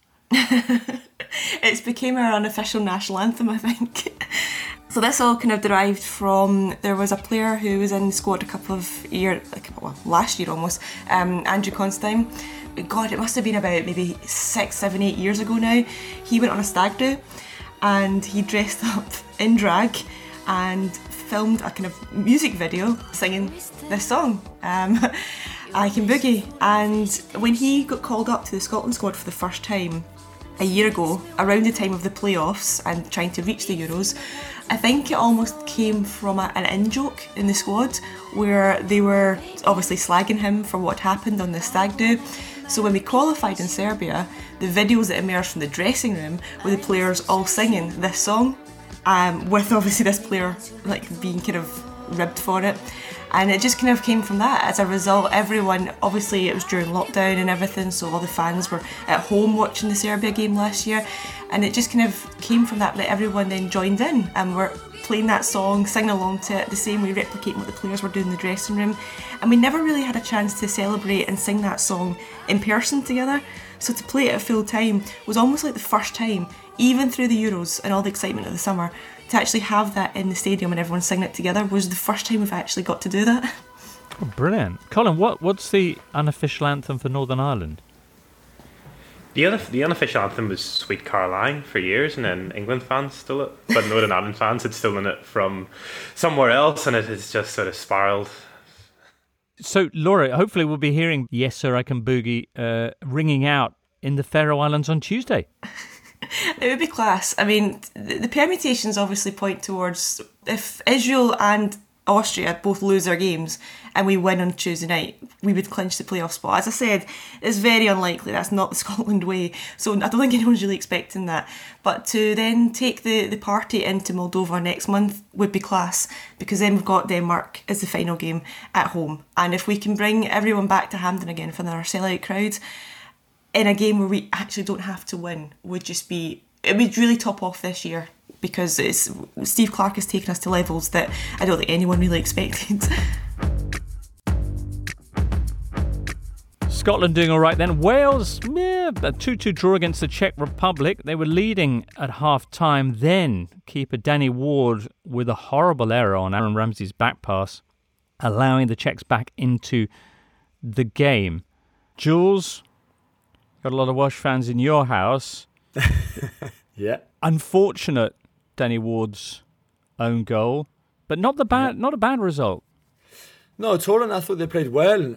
It's became our unofficial national anthem, I think. So this all kind of derived from, there was a player who was in the squad a couple of years, last year almost, Andrew Constantine. God, it must have been about maybe 6, 7, 8 years ago now. He went on a stag do and he dressed up in drag and filmed a kind of music video singing this song, I Can Boogie. And when he got called up to the Scotland squad for the first time a year ago, around the time of the playoffs and trying to reach the Euros, I think it almost came from an in-joke in the squad where they were obviously slagging him for what happened on the stag do. So when we qualified in Serbia, the videos that emerged from the dressing room were the players all singing this song, with obviously this player like being kind of ribbed for it. And it just kind of came from that. As a result, everyone, obviously it was during lockdown and everything, so all the fans were at home watching the Serbia game last year, and it just kind of came from that everyone then joined in and were playing that song, singing along to it, the same way, replicating what the players were doing in the dressing room. And we never really had a chance to celebrate and sing that song in person together. So to play it at full time was almost like the first time, even through the Euros and all the excitement of the summer, to actually have that in the stadium and everyone singing it together was the first time we've actually got to do that. Oh, brilliant. Colin, what's the unofficial anthem for Northern Ireland? The unofficial anthem was Sweet Caroline for years, and then England fans stole it, but Northern Ireland fans had stolen it from somewhere else, and it has just sort of spiralled. So, Laura, hopefully we'll be hearing Yes Sir I Can Boogie ringing out in the Faroe Islands on Tuesday. It would be class. I mean, the permutations obviously point towards if Israel and Austria both lose their games and we win on Tuesday night, we would clinch the playoff spot. As I said, it's very unlikely. That's not the Scotland way. So I don't think anyone's really expecting that. But to then take the party into Moldova next month would be class, because then we've got Denmark as the final game at home. And if we can bring everyone back to Hampden again for our sellout crowd in a game where we actually don't have to win, it would really top off this year, because Steve Clarke has taken us to levels that I don't think anyone really expected. Scotland doing all right then. Wales, a 2-2 draw against the Czech Republic. They were leading at half-time. Then keeper Danny Ward with a horrible error on Aaron Ramsey's back pass, allowing the Czechs back into the game. Jules, got a lot of Welsh fans in your house. Yeah. Unfortunate Danny Ward's own goal, but not a bad result. No, at all, and I thought they played well.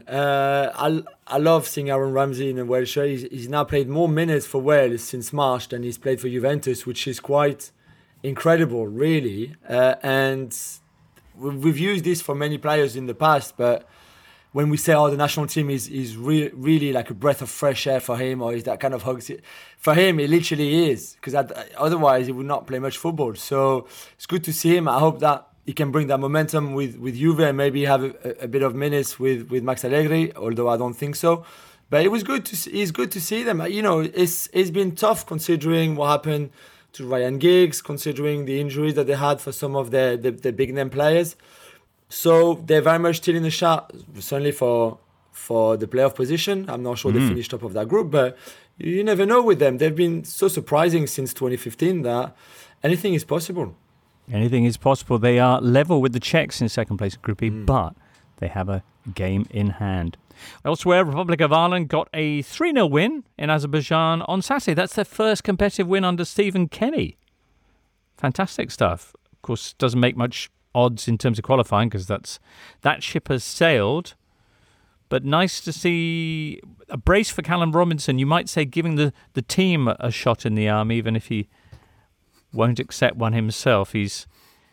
I love seeing Aaron Ramsey in a Welsh shirt. He's now played more minutes for Wales since March than he's played for Juventus, which is quite incredible, really. And we've used this for many players in the past, but when we say, the national team is really like a breath of fresh air for him, or is that kind of hugs it. For him, it literally is, because otherwise he would not play much football. So it's good to see him. I hope that he can bring that momentum with Juve and maybe have a bit of minutes with Max Allegri, although I don't think so. But it was good to see, it's good to see them. You know, it's been tough considering what happened to Ryan Giggs, considering the injuries that they had for some of the big name players. So they're very much still in the shot, certainly for the playoff position. I'm not sure they finished top of that group, but you never know with them. They've been so surprising since 2015 that anything is possible. Anything is possible. They are level with the Czechs in second place in Group E, but they have a game in hand. Elsewhere, Republic of Ireland got a 3-0 win in Azerbaijan on Saturday. That's their first competitive win under Stephen Kenny. Fantastic stuff. Of course, doesn't make much odds in terms of qualifying because that ship has sailed. But nice to see a brace for Callum Robinson. You might say giving the team a shot in the arm, even if he won't accept one himself. He's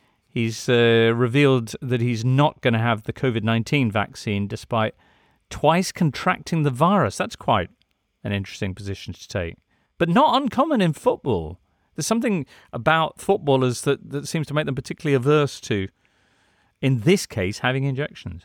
revealed that he's not going to have the COVID-19 vaccine despite twice contracting the virus. That's quite an interesting position to take. But not uncommon in football. There's something about footballers that seems to make them particularly averse to, in this case, having injections.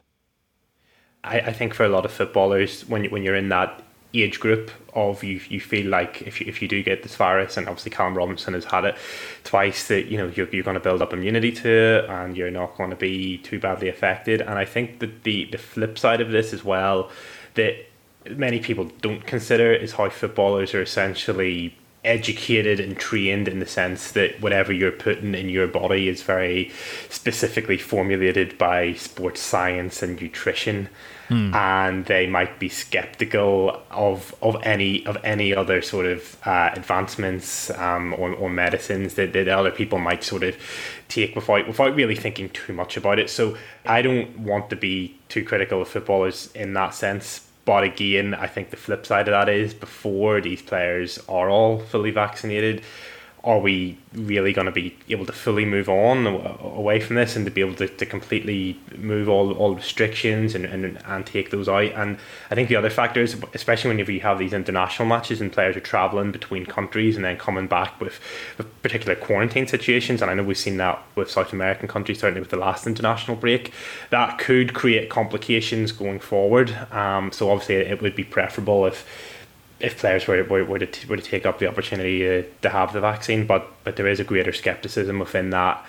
I think for a lot of footballers, when you're in that age group of you feel like if you do get this virus, and obviously Callum Robinson has had it twice, that you're going to build up immunity to it and you're not going to be too badly affected. And I think that the flip side of this as well, that many people don't consider, is how footballers are essentially educated and trained in the sense that whatever you're putting in your body is very specifically formulated by sports science and nutrition. And they might be skeptical of any other sort of advancements or medicines that other people might sort of take without really thinking too much about it. So I don't want to be too critical of footballers in that sense. But again, I think the flip side of that is, before these players are all fully vaccinated, are we really going to be able to fully move on away from this and to be able to completely move all restrictions and take those out? And I think the other factor is, especially whenever you have these international matches and players are travelling between countries and then coming back with particular quarantine situations, and I know we've seen that with South American countries, certainly with the last international break, that could create complications going forward. So obviously it would be preferable if players were to take up the opportunity to have the vaccine, but there is a greater scepticism within that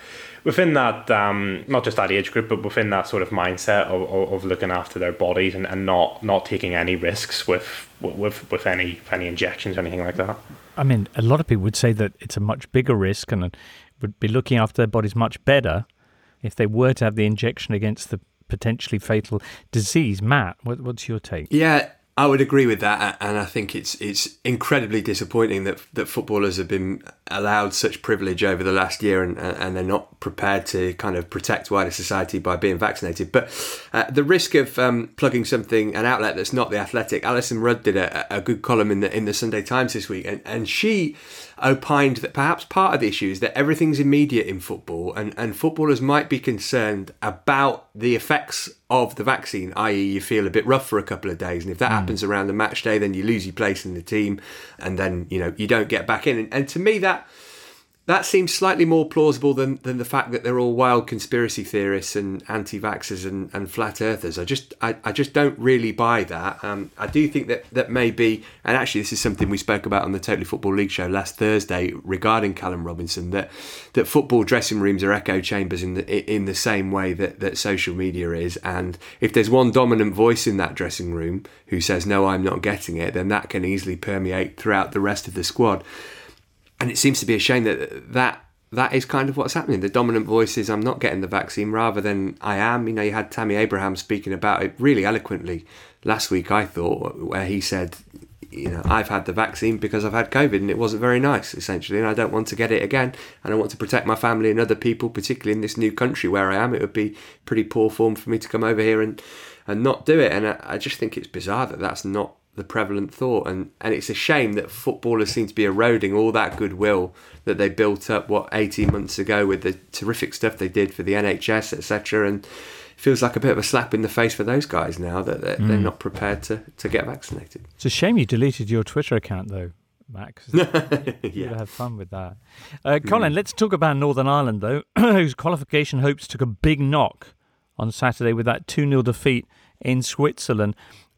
not just that age group, but within that sort of mindset of looking after their bodies and not taking any risks with any injections or anything like that. I mean, a lot of people would say that it's a much bigger risk and would be looking after their bodies much better if they were to have the injection against the potentially fatal disease. Matt, what's your take? Yeah, I would agree with that, and I think it's incredibly disappointing that footballers have been allowed such privilege over the last year, and they're not prepared to kind of protect wider society by being vaccinated. But the risk of plugging an outlet that's not The Athletic, Alison Rudd did a good column in the Sunday Times this week, and she opined that perhaps part of the issue is that everything's immediate in football, and footballers might be concerned about the effects of the vaccine, i.e. you feel a bit rough for a couple of days, and if that happens around the match day, then you lose your place in the team, and then you don't get back in. And to me, that seems slightly more plausible than the fact that they're all wild conspiracy theorists and anti-vaxxers and flat earthers. I just don't really buy that. I do think that maybe, and actually this is something we spoke about on the Totally Football League show last Thursday regarding Callum Robinson, that football dressing rooms are echo chambers in the same way that social media is. And if there's one dominant voice in that dressing room who says, no, I'm not getting it, then that can easily permeate throughout the rest of the squad. And it seems to be a shame that is kind of what's happening. The dominant voice is, I'm not getting the vaccine, rather than I am. You had Tammy Abraham speaking about it really eloquently last week, I thought, where he said, I've had the vaccine because I've had COVID and it wasn't very nice, essentially, and I don't want to get it again, and I want to protect my family and other people, particularly in this new country where I am. It would be pretty poor form for me to come over here and not do it. And I just think it's bizarre that that's not the prevalent thought, and it's a shame that footballers seem to be eroding all that goodwill that they built up 18 months ago with the terrific stuff they did for the NHS, etc. And it feels like a bit of a slap in the face for those guys now that they're not prepared to get vaccinated. It's a shame you deleted your Twitter account though, Max. You'd have fun with that. Colin, let's talk about Northern Ireland though, whose qualification hopes took a big knock on Saturday with that 2-0 defeat in Switzerland.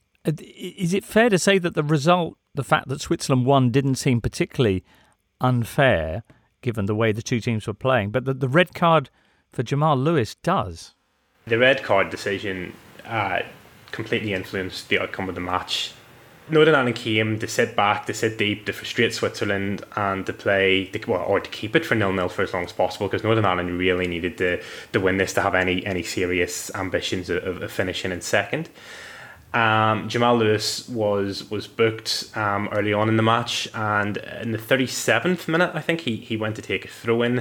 Is it fair to say that the fact that Switzerland won didn't seem particularly unfair, given the way the two teams were playing, but the red card for Jamal Lewis does? The red card decision completely influenced the outcome of the match. Northern Ireland came to sit back, to sit deep, to frustrate Switzerland and to play, or to keep it for 0-0 for as long as possible, because Northern Ireland really needed to win this to have any serious ambitions of finishing in second. Jamal Lewis was booked early on in the match, and in the 37th minute, I think, he went to take a throw in,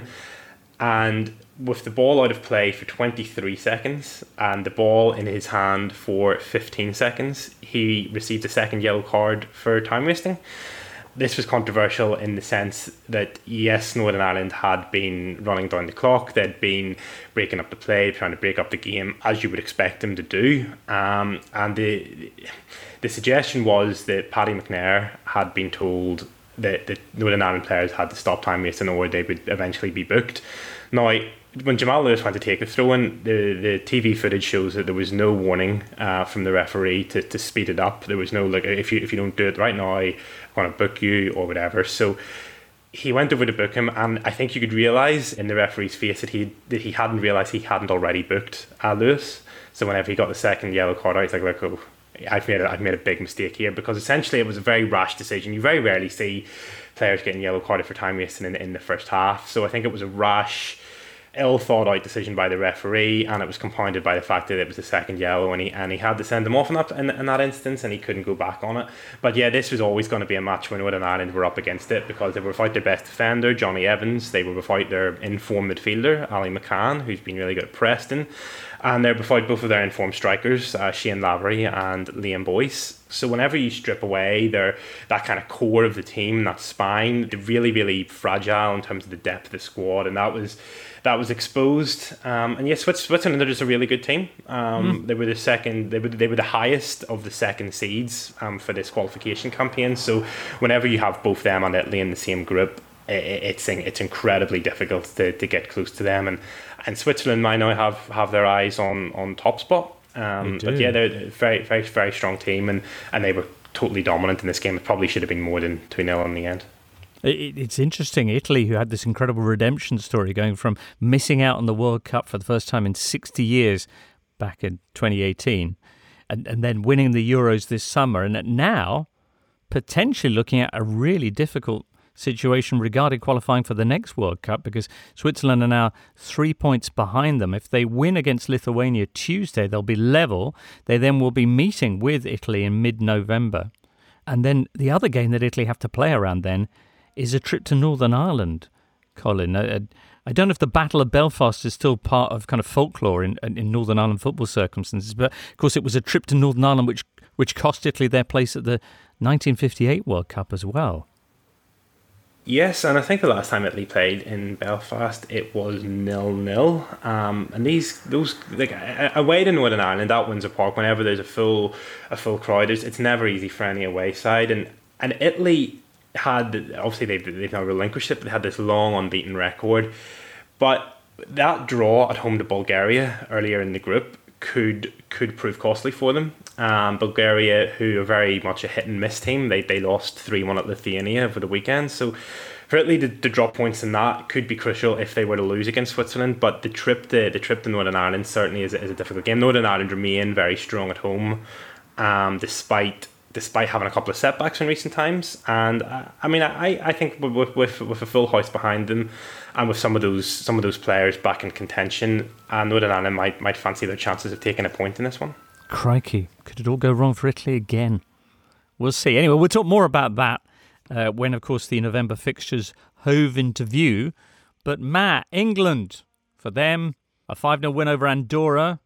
and with the ball out of play for 23 seconds and the ball in his hand for 15 seconds, he received a second yellow card for time wasting. This was controversial in the sense that, yes, Northern Ireland had been running down the clock. They'd been breaking up the play, trying to break up the game, as you would expect them to do. And the suggestion was that Paddy McNair had been told that the Northern Ireland players had to stop time wasting or they would eventually be booked. Now, when Jamal Lewis went to take the throw-in, the TV footage shows that there was no warning from the referee to speed it up. There was no, if you don't do it right now, I'm going to book you or whatever. So he went over to book him, and I think you could realise in the referee's face that he hadn't realised he hadn't already booked Lewis. So whenever he got the second yellow card out, he's like, oh, I've made a big mistake here, because essentially it was a very rash decision. You very rarely see players getting yellow carded for time wasting in the first half. So I think it was a rash, ill thought out decision by the referee, and it was compounded by the fact that it was the second yellow, and he had to send him off in that instance, and he couldn't go back on it. But yeah, this was always going to be a match when Northern Ireland were up against it, because they were without their best defender, Johnny Evans. They were without their in-form midfielder, Ali McCann, who's been really good at Preston, and they're without both of their in-form strikers, Shane Lavery and Liam Boyce. So whenever you strip away that kind of core of the team, that spine, they're really, really fragile in terms of the depth of the squad, and that was exposed. And yes, Switzerland are just a really good team. They were the second. They were the highest of the second seeds for this qualification campaign. So whenever you have both them and Italy in the same group, it's incredibly difficult to get close to them. And Switzerland might now have their eyes on top spot. But yeah, they're a very, very, very strong team, and they were totally dominant in this game. It probably should have been more than 2-0 in the end. It's interesting, Italy, who had this incredible redemption story, going from missing out on the World Cup for the first time in 60 years back in 2018, and then winning the Euros this summer, and now potentially looking at a really difficult situation regarding qualifying for the next World Cup, because Switzerland are now 3 points behind them. If they win against Lithuania Tuesday, they'll be level. They then will be meeting with Italy in mid-November. And then the other game that Italy have to play around then is a trip to Northern Ireland, Colin. I don't know if the Battle of Belfast is still part of kind of folklore in Northern Ireland football circumstances, but of course it was a trip to Northern Ireland which cost Italy their place at the 1958 World Cup as well. Yes, and I think the last time Italy played in Belfast, it was 0-0. And away to Northern Ireland at Windsor Park, whenever there's a full crowd, it's never easy for any away side. And Italy had, obviously they've now relinquished it, but they had this long unbeaten record. But that draw at home to Bulgaria earlier in the group could prove costly for them. Bulgaria, who are very much a hit and miss team, they lost 3-1 at Lithuania over the weekend. So for Italy to drop points in that could be crucial if they were to lose against Switzerland. But the trip to Northern Ireland certainly is a difficult game. Northern Ireland remain very strong at home, despite having a couple of setbacks in recent times. And I think with a full house behind them, and with some of those players back in contention, Northern Ireland might fancy their chances of taking a point in this one. Crikey, could it all go wrong for Italy again? We'll see. Anyway, we'll talk more about that when, of course, the November fixtures hove into view. But Matt, England, for them, a 5-0 win over Andorra.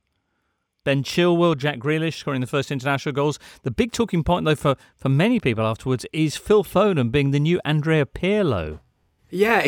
Ben Chilwell, Jack Grealish scoring the first international goals. The big talking point, though, for many people afterwards is Phil Foden being the new Andrea Pirlo. Yeah,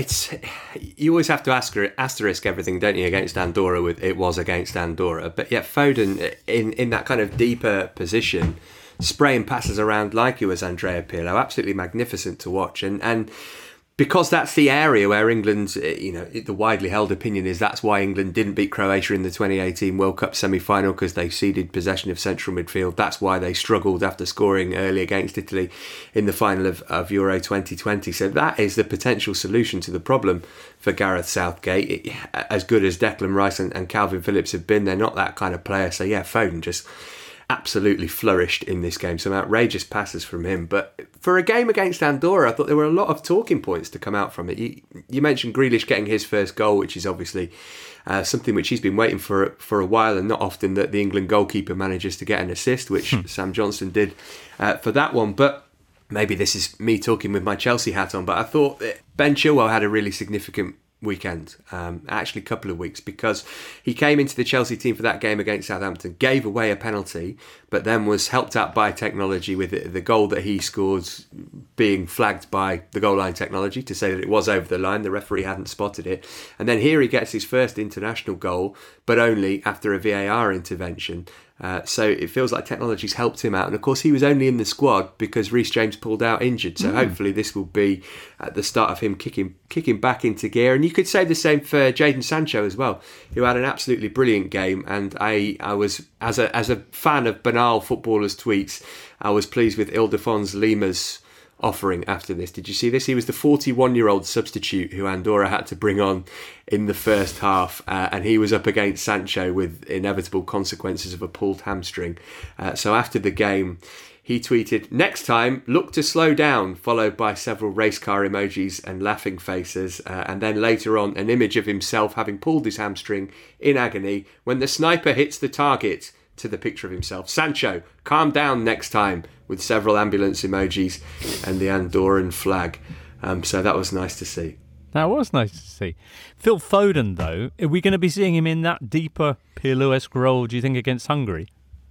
you always have to asterisk everything, don't you, against Andorra with it was against Andorra. But yeah, Foden in that kind of deeper position, spraying passes around like he was Andrea Pirlo, absolutely magnificent to watch. And because that's the area where England, the widely held opinion is that's why England didn't beat Croatia in the 2018 World Cup semi-final, because they ceded possession of central midfield. That's why they struggled after scoring early against Italy in the final of Euro 2020. So that is the potential solution to the problem for Gareth Southgate. As good as Declan Rice and Calvin Phillips have been, they're not that kind of player. So yeah, Foden just absolutely flourished in this game. Some outrageous passes from him. But for a game against Andorra, I thought there were a lot of talking points to come out from it. You mentioned Grealish getting his first goal, which is obviously something which he's been waiting for a while, and not often that the England goalkeeper manages to get an assist, which Sam Johnstone did for that one. But maybe this is me talking with my Chelsea hat on, but I thought Ben Chilwell had a really significant weekend, actually a couple of weeks, because he came into the Chelsea team for that game against Southampton, gave away a penalty, but then was helped out by technology with the goal that he scored being flagged by the goal line technology to say that it was over the line. The referee hadn't spotted it. And then here he gets his first international goal, but only after a VAR intervention. So it feels like technology's helped him out. And of course, he was only in the squad because Reece James pulled out injured. So hopefully this will be at the start of him kicking back into gear. And you could say the same for Jadon Sancho as well, who had an absolutely brilliant game. And I was, as a fan of banal footballers' tweets, I was pleased with Ildefonso Lima's offering after this. Did you see this? He was the 41-year-old substitute who Andorra had to bring on in the first half, and he was up against Sancho with inevitable consequences of a pulled hamstring. So after the game, he tweeted, "Next time, look to slow down," followed by several race car emojis and laughing faces, and then later on an image of himself having pulled his hamstring in agony when the sniper hits the target, to the picture of himself. "Sancho, calm down next time," with several ambulance emojis and the Andorran flag. So that was nice to see. That was nice to see. Phil Foden, though, are we going to be seeing him in that deeper Pirlo-esque role, do you think, against Hungary?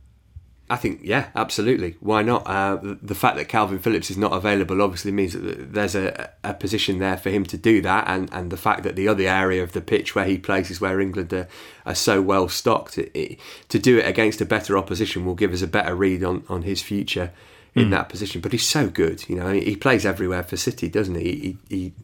I think, yeah, absolutely. Why not? The fact that Calvin Phillips is not available obviously means that there's a position there for him to do that, and the fact that the other area of the pitch where he plays is where England are so well stocked. To do it against a better opposition will give us a better read on his future in that position. But he's so good, he plays everywhere for City, doesn't he?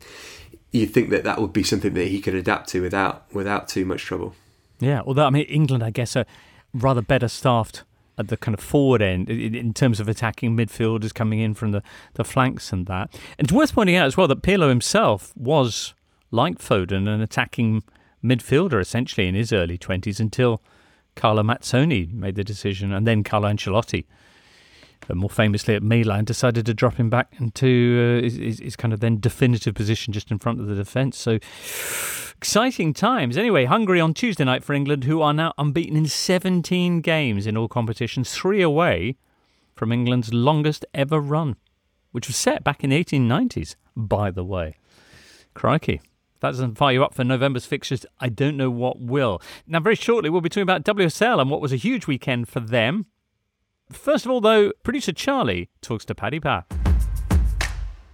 You'd think that would be something that he could adapt to without too much trouble. Yeah, although England, I guess, are rather better staffed at the kind of forward end in terms of attacking midfielders coming in from the flanks and that. And it's worth pointing out as well that Pirlo himself was, like Foden, an attacking midfielder essentially in his early 20s until Carlo Mazzoni made the decision, and then Carlo Ancelotti, more famously at Milan, decided to drop him back into his kind of then definitive position just in front of the defence. So exciting times. Anyway, Hungary on Tuesday night for England, who are now unbeaten in 17 games in all competitions, 3 away from England's longest ever run, which was set back in the 1890s, by the way. Crikey. If that doesn't fire you up for November's fixtures, I don't know what will. Now, very shortly, we'll be talking about WSL and what was a huge weekend for them. First of all, though, producer Charlie talks to Paddy Power.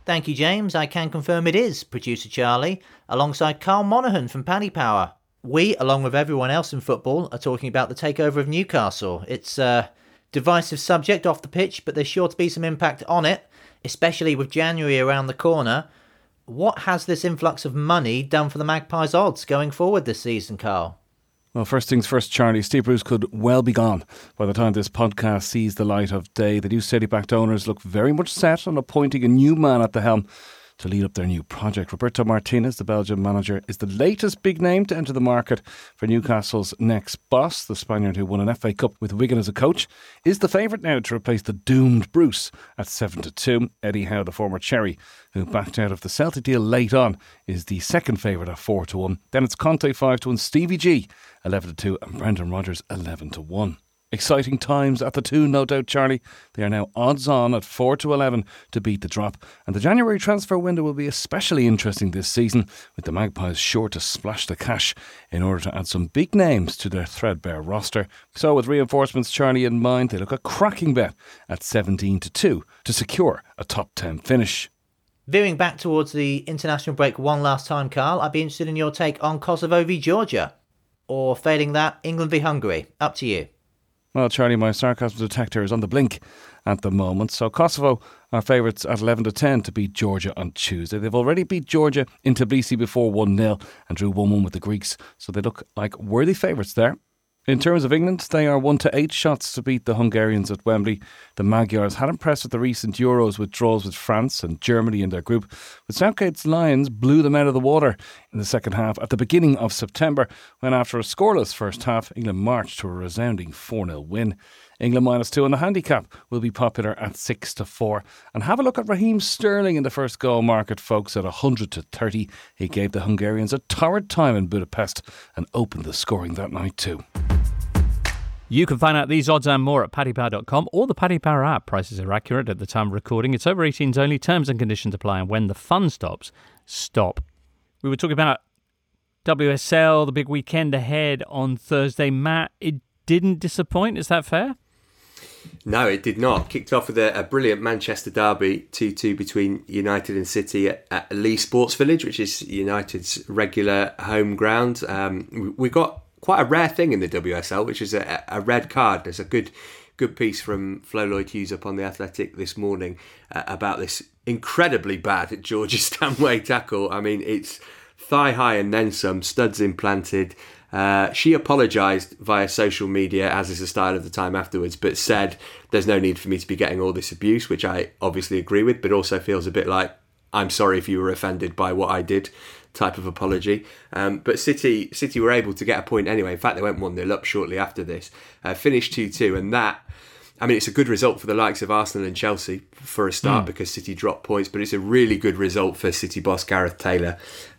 Thank you, James. I can confirm it is producer Charlie, alongside Carl Monaghan from Paddy Power. We, along with everyone else in football, are talking about the takeover of Newcastle. It's a divisive subject off the pitch, but there's sure to be some impact on it, especially with January around the corner. What has this influx of money done for the Magpies' odds going forward this season, Carl? Well, first things first, Charlie. Steve Bruce could well be gone by the time this podcast sees the light of day. The new City-backed owners look very much set on appointing a new man at the helm to lead up their new project. Roberto Martinez, the Belgian manager, is the latest big name to enter the market for Newcastle's next boss. The Spaniard, who won an FA Cup with Wigan as a coach, is the favourite now to replace the doomed Bruce at 7-2. Eddie Howe, the former Cherry, who backed out of the Celtic deal late on, is the second favourite at 4-1. Then it's Conte 5-1, Stevie G 11-2 and Brendan Rodgers 11-1. Exciting times at the two, no doubt, Charlie. They are now odds on at 4-11 to beat the drop. And the January transfer window will be especially interesting this season, with the Magpies sure to splash the cash in order to add some big names to their threadbare roster. So with reinforcements, Charlie, in mind, they look a cracking bet at 17-2 to secure a top 10 finish. Veering back towards the international break one last time, Carl, I'd be interested in your take on Kosovo v Georgia. Or failing that, England v Hungary. Up to you. Well, Charlie, my sarcasm detector is on the blink at the moment. So Kosovo are favourites at 11-10 to beat Georgia on Tuesday. They've already beat Georgia in Tbilisi before 1-0 and drew 1-1 with the Greeks. So they look like worthy favourites there. In terms of England, they are 1-8 shots to beat the Hungarians at Wembley. The Magyars had impressed at the recent Euros with draws with France and Germany in their group, but Southgate's Lions blew them out of the water in the second half at the beginning of September, when after a scoreless first half, England marched to a resounding 4-0 win. England -2 on the handicap will be popular at 6-4. And have a look at Raheem Sterling in the first goal market, folks, at 100-30. He gave the Hungarians a torrid time in Budapest and opened the scoring that night too. You can find out these odds and more at paddypower.com or the Paddy Power app. Prices are accurate at the time of recording. It's over 18s only. Terms and conditions apply. And when the fun stops, stop. We were talking about WSL, the big weekend ahead on Thursday. Matt, it didn't disappoint. Is that fair? No, it did not. Kicked off with a brilliant Manchester derby, 2-2 between United and City at Lee Sports Village, which is United's regular home ground. We got quite a rare thing in the WSL, which is a red card. There's a good piece from Flo Lloyd-Hughes up on The Athletic this morning about this incredibly bad Georgia Stanway tackle. I mean, it's thigh high and then some, studs implanted. She apologised via social media, as is the style of the time afterwards, but said there's no need for me to be getting all this abuse, which I obviously agree with, but also feels a bit like, I'm sorry if you were offended by what I did type of apology. But City were able to get a point anyway. In fact, they went 1-0 up shortly after this. Finished 2-2, and that, I mean, it's a good result for the likes of Arsenal and Chelsea for a start because City dropped points, but it's a really good result for City boss Gareth Taylor,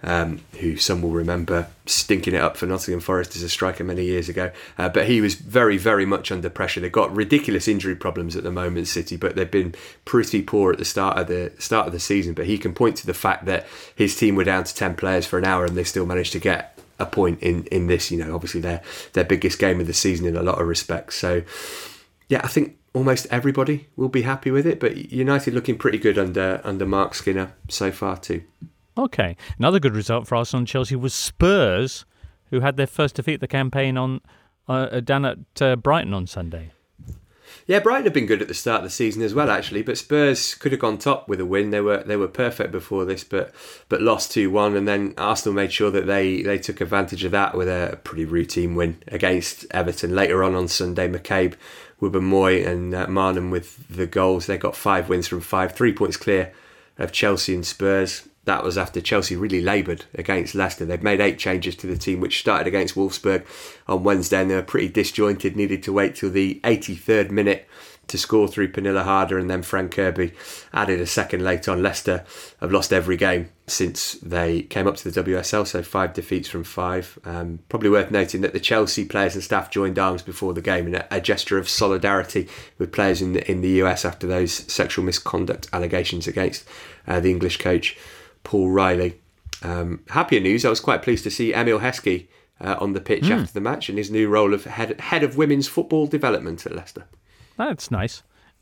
who some will remember stinking it up for Nottingham Forest as a striker many years ago. But he was very, very much under pressure. They've got ridiculous injury problems at the moment, City, but they've been pretty poor at the start of the season. But he can point to the fact that his team were down to 10 players for an hour and they still managed to get a point in this, obviously their biggest game of the season in a lot of respects. So yeah, I think almost everybody will be happy with it, but United looking pretty good under Mark Skinner so far too. Okay. Another good result for Arsenal and Chelsea was Spurs, who had their first defeat of the campaign on down at Brighton on Sunday. Yeah, Brighton have been good at the start of the season as well, actually, but Spurs could have gone top with a win. They were perfect before this, but lost 2-1, and then Arsenal made sure that they took advantage of that with a pretty routine win against Everton. Later on Sunday, McCabe, Wubben-Moy and Marnham with the goals. They got 5 wins from 5, 3 points clear of Chelsea and Spurs. That was after Chelsea really laboured against Leicester. They've made 8 changes to the team, which started against Wolfsburg on Wednesday, and they were pretty disjointed, needed to wait till the 83rd minute to score through Pernilla Harder, and then Frank Kirby added a second late on. Leicester have lost every game since they came up to the WSL, so 5 defeats from 5. Probably worth noting that the Chelsea players and staff joined arms before the game in a gesture of solidarity with players in the US after those sexual misconduct allegations against the English coach Paul Riley. Happier news, I was quite pleased to see Emil Heskey on the pitch after the match in his new role of head of women's football development at Leicester. That's nice.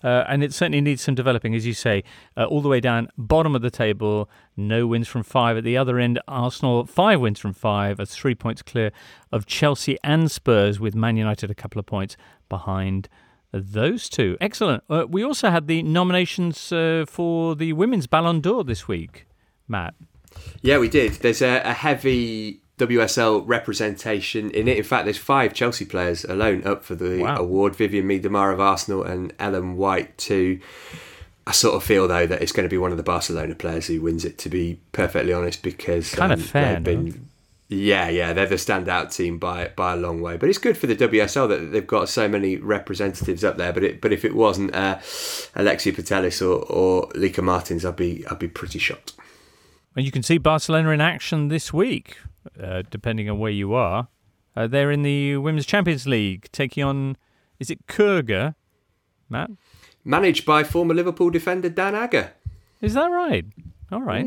And it certainly needs some developing, as you say, all the way down, bottom of the table, no wins from 5. At the other end, Arsenal, 5 wins from 5, are 3 points clear of Chelsea and Spurs, with Man United a couple of points behind those two. Excellent. We also had the nominations for the Women's Ballon d'Or this week, Matt. Yeah, we did. There's a heavy WSL representation in it. In fact, there's 5 Chelsea players alone up for the award. Vivian Miedemar of Arsenal and Ellen White too. I sort of feel though that it's going to be one of the Barcelona players who wins it, to be perfectly honest, because kind of fair. They're the standout team by a long way. But it's good for the WSL that they've got so many representatives up there. But if it wasn't Alexia Putellas or Lika Martins, I'd be pretty shocked. And you can see Barcelona in action this week, depending on where you are. They're in the Women's Champions League, taking on, is it Kurga, Matt? Managed by former Liverpool defender Dan Agger. Is that right? All right.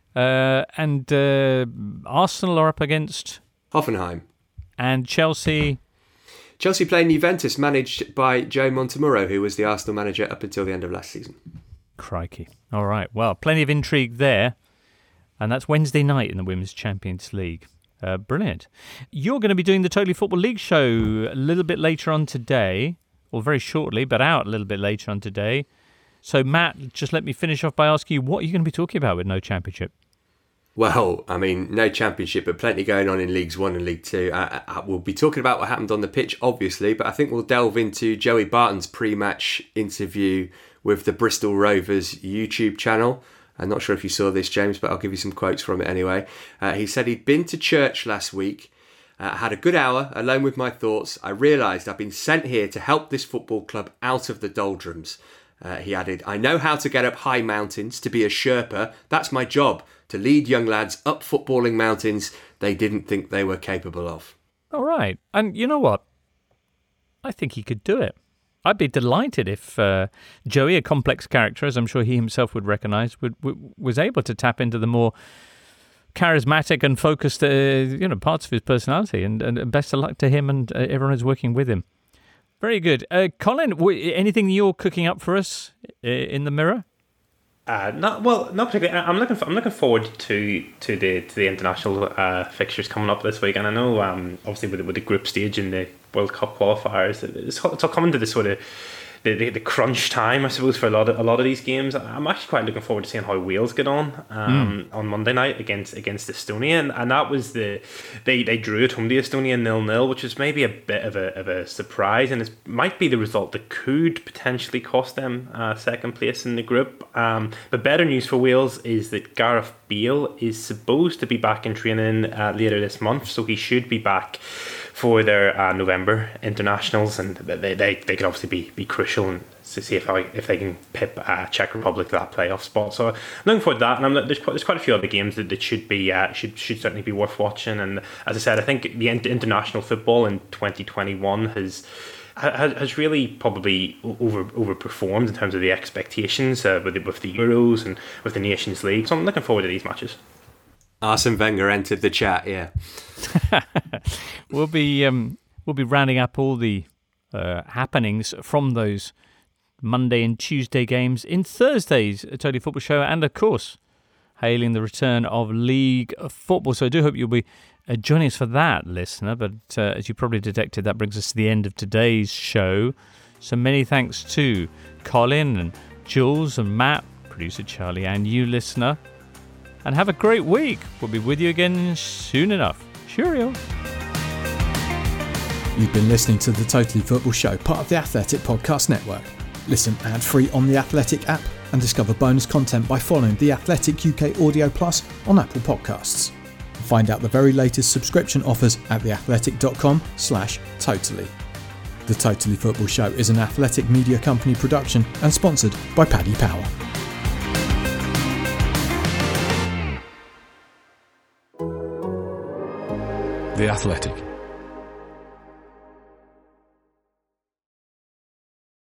And Arsenal are up against Hoffenheim. And Chelsea. Chelsea playing Juventus, managed by Joe Montemurro, who was the Arsenal manager up until the end of last season. Crikey. All right. Well, plenty of intrigue there. And that's Wednesday night in the Women's Champions League. Brilliant. You're going to be doing the Totally Football League show a little bit later on today, or very shortly, but out a little bit later on today. So, Matt, just let me finish off by asking you, what are you going to be talking about with no championship? Well, I mean, no championship, but plenty going on in Leagues 1 and League 2. We'll be talking about what happened on the pitch, obviously, but I think we'll delve into Joey Barton's pre-match interview with the Bristol Rovers YouTube channel. I'm not sure if you saw this, James, but I'll give you some quotes from it anyway. He said he'd been to church last week, had a good hour alone with my thoughts. I realised I've been sent here to help this football club out of the doldrums. He added, I know how to get up high mountains, to be a Sherpa. That's my job, to lead young lads up footballing mountains they didn't think they were capable of. All right. And you know what? I think he could do it. I'd be delighted if Joey, a complex character, as I'm sure he himself would recognise, was able to tap into the more charismatic and focused parts of his personality. And best of luck to him and everyone who's working with him. Very good. Colin, anything you're cooking up for us in the mirror? Not particularly. I'm looking forward to the international fixtures coming up this week, and I know obviously with the group stage in the World Cup qualifiers, it's all coming to the sort of the crunch time, I suppose, for a lot of these games. I'm actually quite looking forward to seeing how Wales get on Monday night against Estonia, and that was they drew at home to Estonia 0-0, which was maybe a bit of a surprise, and it might be the result that could potentially cost them second place in the group. But better news for Wales is that Gareth Bale is supposed to be back in training later this month, so he should be back for their November internationals, and they could obviously be crucial and to see if they can pip Czech Republic to that playoff spot. So I'm looking forward to that, and there's quite a few other games that should certainly be worth watching. And as I said, I think the international football in 2021 has really probably overperformed in terms of the expectations with the Euros and with the Nations League. So I'm looking forward to these matches. Arsene Wenger entered the chat, yeah. We'll be rounding up all the happenings from those Monday and Tuesday games in Thursday's Totally Football Show, and of course, hailing the return of League Football. So I do hope you'll be joining us for that, listener. But as you probably detected, that brings us to the end of today's show. So many thanks to Colin and Jules and Matt, producer Charlie, and you, listener. And have a great week. We'll be with you again soon enough. Cheerio. You've been listening to the Totally Football Show, part of the Athletic Podcast Network. Listen ad-free on the Athletic app and discover bonus content by following the Athletic UK Audio Plus on Apple Podcasts. Find out the very latest subscription offers at theathletic.com/totally. The Totally Football Show is an Athletic Media Company production and sponsored by Paddy Power. The Athletic.